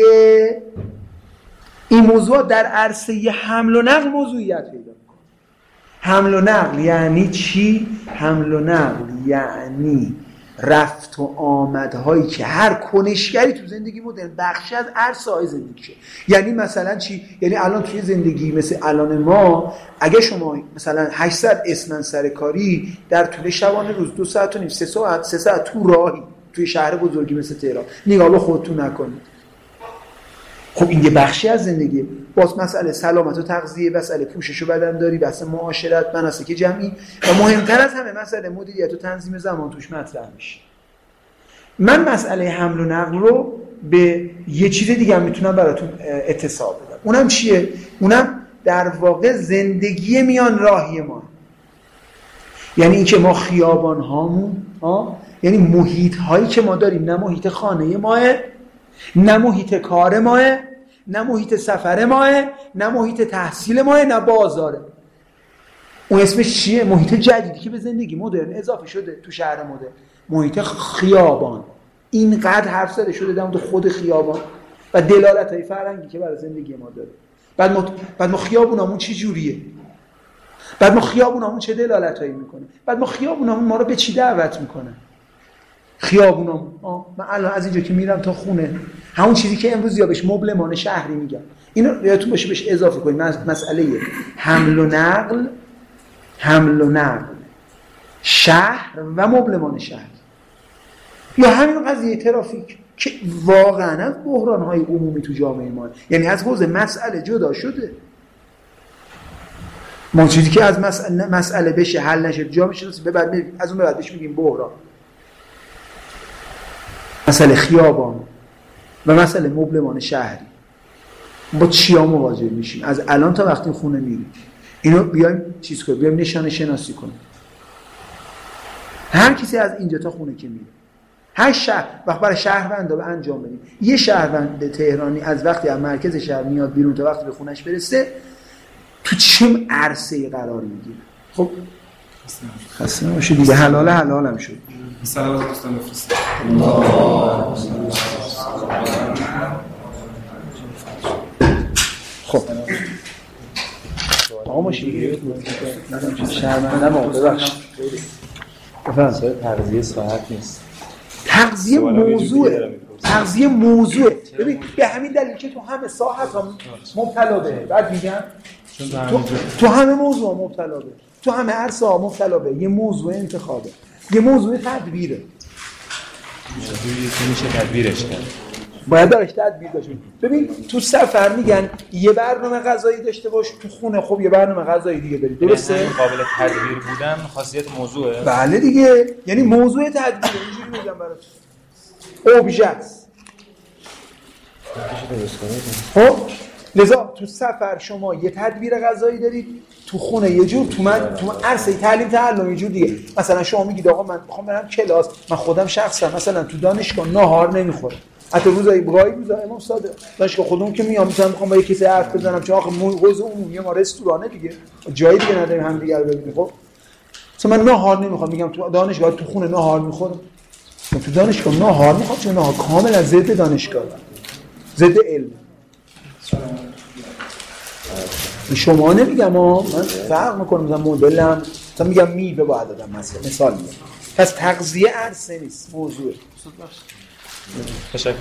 این موضوعات در عرصه حمل و نقل موضوعیت پیدا می‌کنه. حمل و نقل یعنی چی؟ حمل و نقل یعنی رفت و آمدهایی که هر کنشگری تو زندگی مدرن بخشی از عرصه‌های زندگیشه. یعنی مثلا چی؟ یعنی الان توی زندگی مثل الان ما اگه شما مثلا هشتصد اسمن سر کاری در طول شبانه روز دو ساعت و نیم سه ساعت سه ساعت تو راهی توی شهر بزرگی مثل تهران نگاه به خودتون نکنید. خب این یه بخشی از زندگی باز مسئله سلامت و تغذیه مسئله پوشش و بدنداری بحث معاشرت مناسک جمعی و مهمتر از همه مسئله مدیریت و تنظیم زمان توش مطرح میشه. من مسئله حمل و نقل رو به یه چیز دیگه هم میتونم براتون اتصال بدم. اونم چیه؟ اونم در واقع زندگی میان راهی ما. یعنی این که ما خیابان هامون ها یعنی محیط هایی که ما داریم نه محیط خانه ماه نه محیط کار ماه نه محیط سفر ماه نه محیط تحصیل ماه نه بازاره. اون اسمش چیه؟ محیط جدیدی که به زندگی مدرن اضافه شده تو شهر مدرن محیط خیابان. اینقدر حرف زده شده در مورد خود خیابان و دلالت‌های فرهنگی که برای زندگی ما داره. بعد ما بعد ما خیابونامون چه جوریه؟ بعد ما خیابونامون چه دلالتایی میکنه؟ بعد ما خیابونامون ما رو به چی دعوت میکنه؟ خیابونامون آه من الان از اینجا که میرم تا خونه همون چیزی که امروز یا بهش مبلمان شهری میگن اینو یادتون باشه بهش اضافه کنید. مسئله حمل و نقل حمل و نقل شهر و مبلمان شهر یا همین قضیه ترافیک که واقعا از بحران‌های عمومی تو جامعه ما یعنی از حوزه مسئله جدا شده. ما چیزی که از مسئله, مسئله بشه حل نشه جامعه شناسی به بعد از اون به بعد بهش میگیم بحران. مسئله خیابان و مسئله مبلمان شهری با چیا مواجه میشیم از الان تا وقتی خونه میریم اینو بیایم چیز کنیم بیایم نشانه شناسی کنیم. هر کسی از اینجا تا خونه که میره هر شهر وقت برای شهروندا به انجام بدیم. یه شهروند تهرانی از وقتی از مرکز شهر میاد بیرون تا وقتی به خونش برسه تو چه عرصه‌ای قرار میگیره. خب خسته نباشید دیگه، حلال حلال هم شد. سلام از دوستان بفرستید. خب آقا ماشید شرمنده ما ببخشید. بفرمایید. تغذیه ساعت نیست. تغذیه موضوعه. تغذیه موضوعه. ببین به همین دلیل که تو همه ساحت ها مبتلا به، بعد میگم تو, تو همه موضوع ها مبتلا به، تو همه عرصه ها مبتلا به یه موضوع انتخابه، یه موضوع تدبیره. موضوعی میشه تدبیرش کرد. باید دارش تدبیر داشت. ببین تو سفر میگن یه برنامه غذایی داشته باش، تو خونه خب یه برنامه غذایی دیگه داری، درسته؟ قابل تدبیر بودن خاصیت موضوعه. بله دیگه، یعنی موضوع تدبیر. اینجوری میگم برات اوبژکت. خب لذا تو سفر شما یه تدبیر غذایی دارید، تو خونه یه جور، تو من تو عرصه تعلیم تعلم یه جور دیگه. مثلا شما میگید آقا من میخوام برم کلاس، من خودم شخصا مثلا تو دانشگاه ناهار نمیخورم، حتی روزای برای روزا امام صادق دانشگاه خودمون که میام مثلا میخوام با یه کسی حرف بزنم، چون آخه حوزه عمومی ما رستورانه دیگه، جایی دیگه نداریم هم دیگه رو ببینیم. خب مثلا من ناهار نمیخوام، میگم تو دانشگاه تو خونه ناهار میخورم، تو دانشگاه ناهار میخوام، چون ناهار کاملا ضد دانشگاه، ضد علم. شما نمیگم ها، من فرق میکنم، مثلا مدلم مثلا میگم میوه باید دادم، مثلا مثال میگم. پس تغذیه عرصه نیست، موضوعه. تشکر.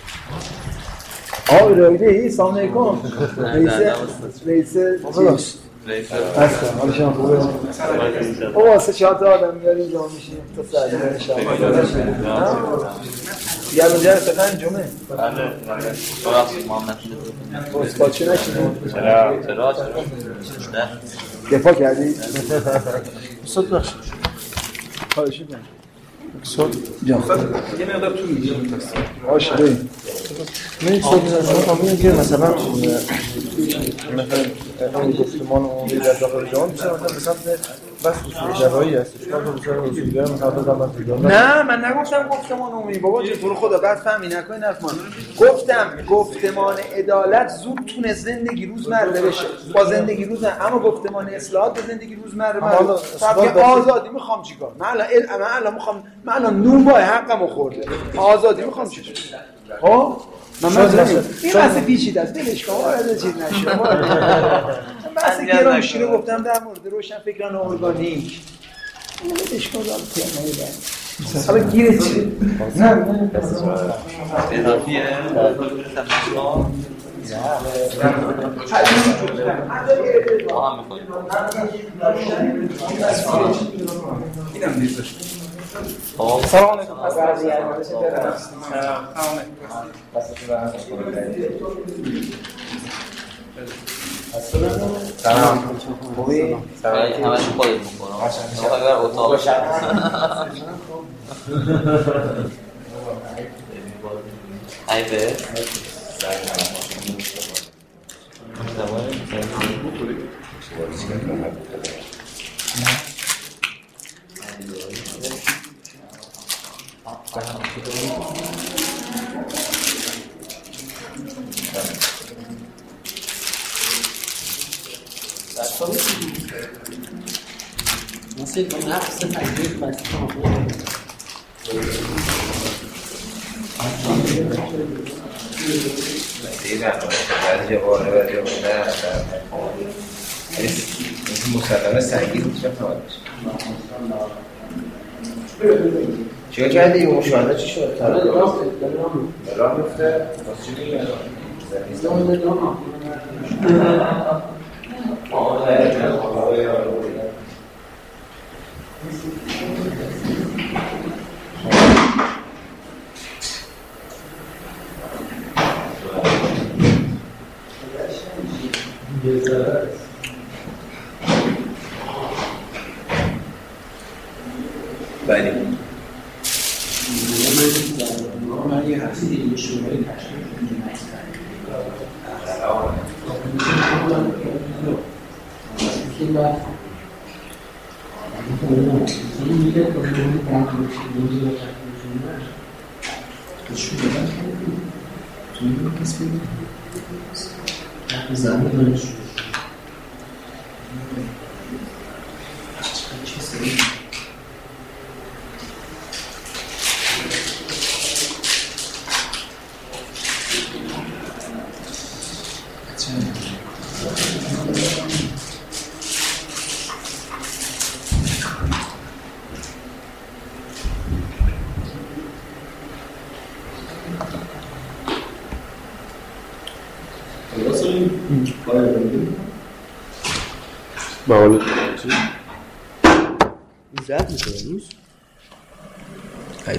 آقا رایده سلام علیکم. رئیس رئیس رئیس هستم. حالا شما خوبه؟ او واسه چهار تا آدم میاریم جا میشیم تا سعی ان شاء الله. یا اونجا فقط جمعه. بله. ببخشید محمد. اسپاچی نشید. چرا؟ چرا؟ نه. دفاع کردی؟ صد بخش. خواهش می‌کنم. صد جان. یه مقدار طول می‌کشه. باشه بریم. من صد می‌ذارم میگم که مثلا مثلا این گفتمان عمومی در داخل جهان مثلا به سمت بس جوایی است. شما تو بسیار اصولی‌گر مثلا من دیدم. نه من نگفتم گفتمان عمومی بابا، چه تو رو خدا بعد فهمی نکنین حتما. گفتم گفتمان عدالت زود تونه زندگی روزمره بشه. با زندگی روزمره، اما گفتمان اصلاحات به زندگی روزمره من طبق آزادی میخوام چیکار؟ من الان من الان میخوام من الان نون با حقمو خورده. آزادی میخوام چیکار؟ ها؟ من مثلا این واسه پیچیده است، دلش کن وارد چیز نشه. من گرامشی رو گفتم در مورد روشن فکران ارگانیک. اینو بدش کن دارم پیانوی حالا گیره چی؟ نه نه اضافیه آها میخواد اینم نیستش. سلام علیکم. سلام. خوبی؟ سلام. همه خودت میکنم. شما اگر اتاق عیبه. Você vai lá, você vai ver, vai ficar uma boa. دیگه بعضی جواره و جواره این مسلمه سنگین میشه فعالش چیکار کردی؟ اون مشاهده چی شد؟ راه میفته؟ واسه چی دیگه؟ بله من یه هستی یه شورای تشکیل بله. این زرد میشه امروز؟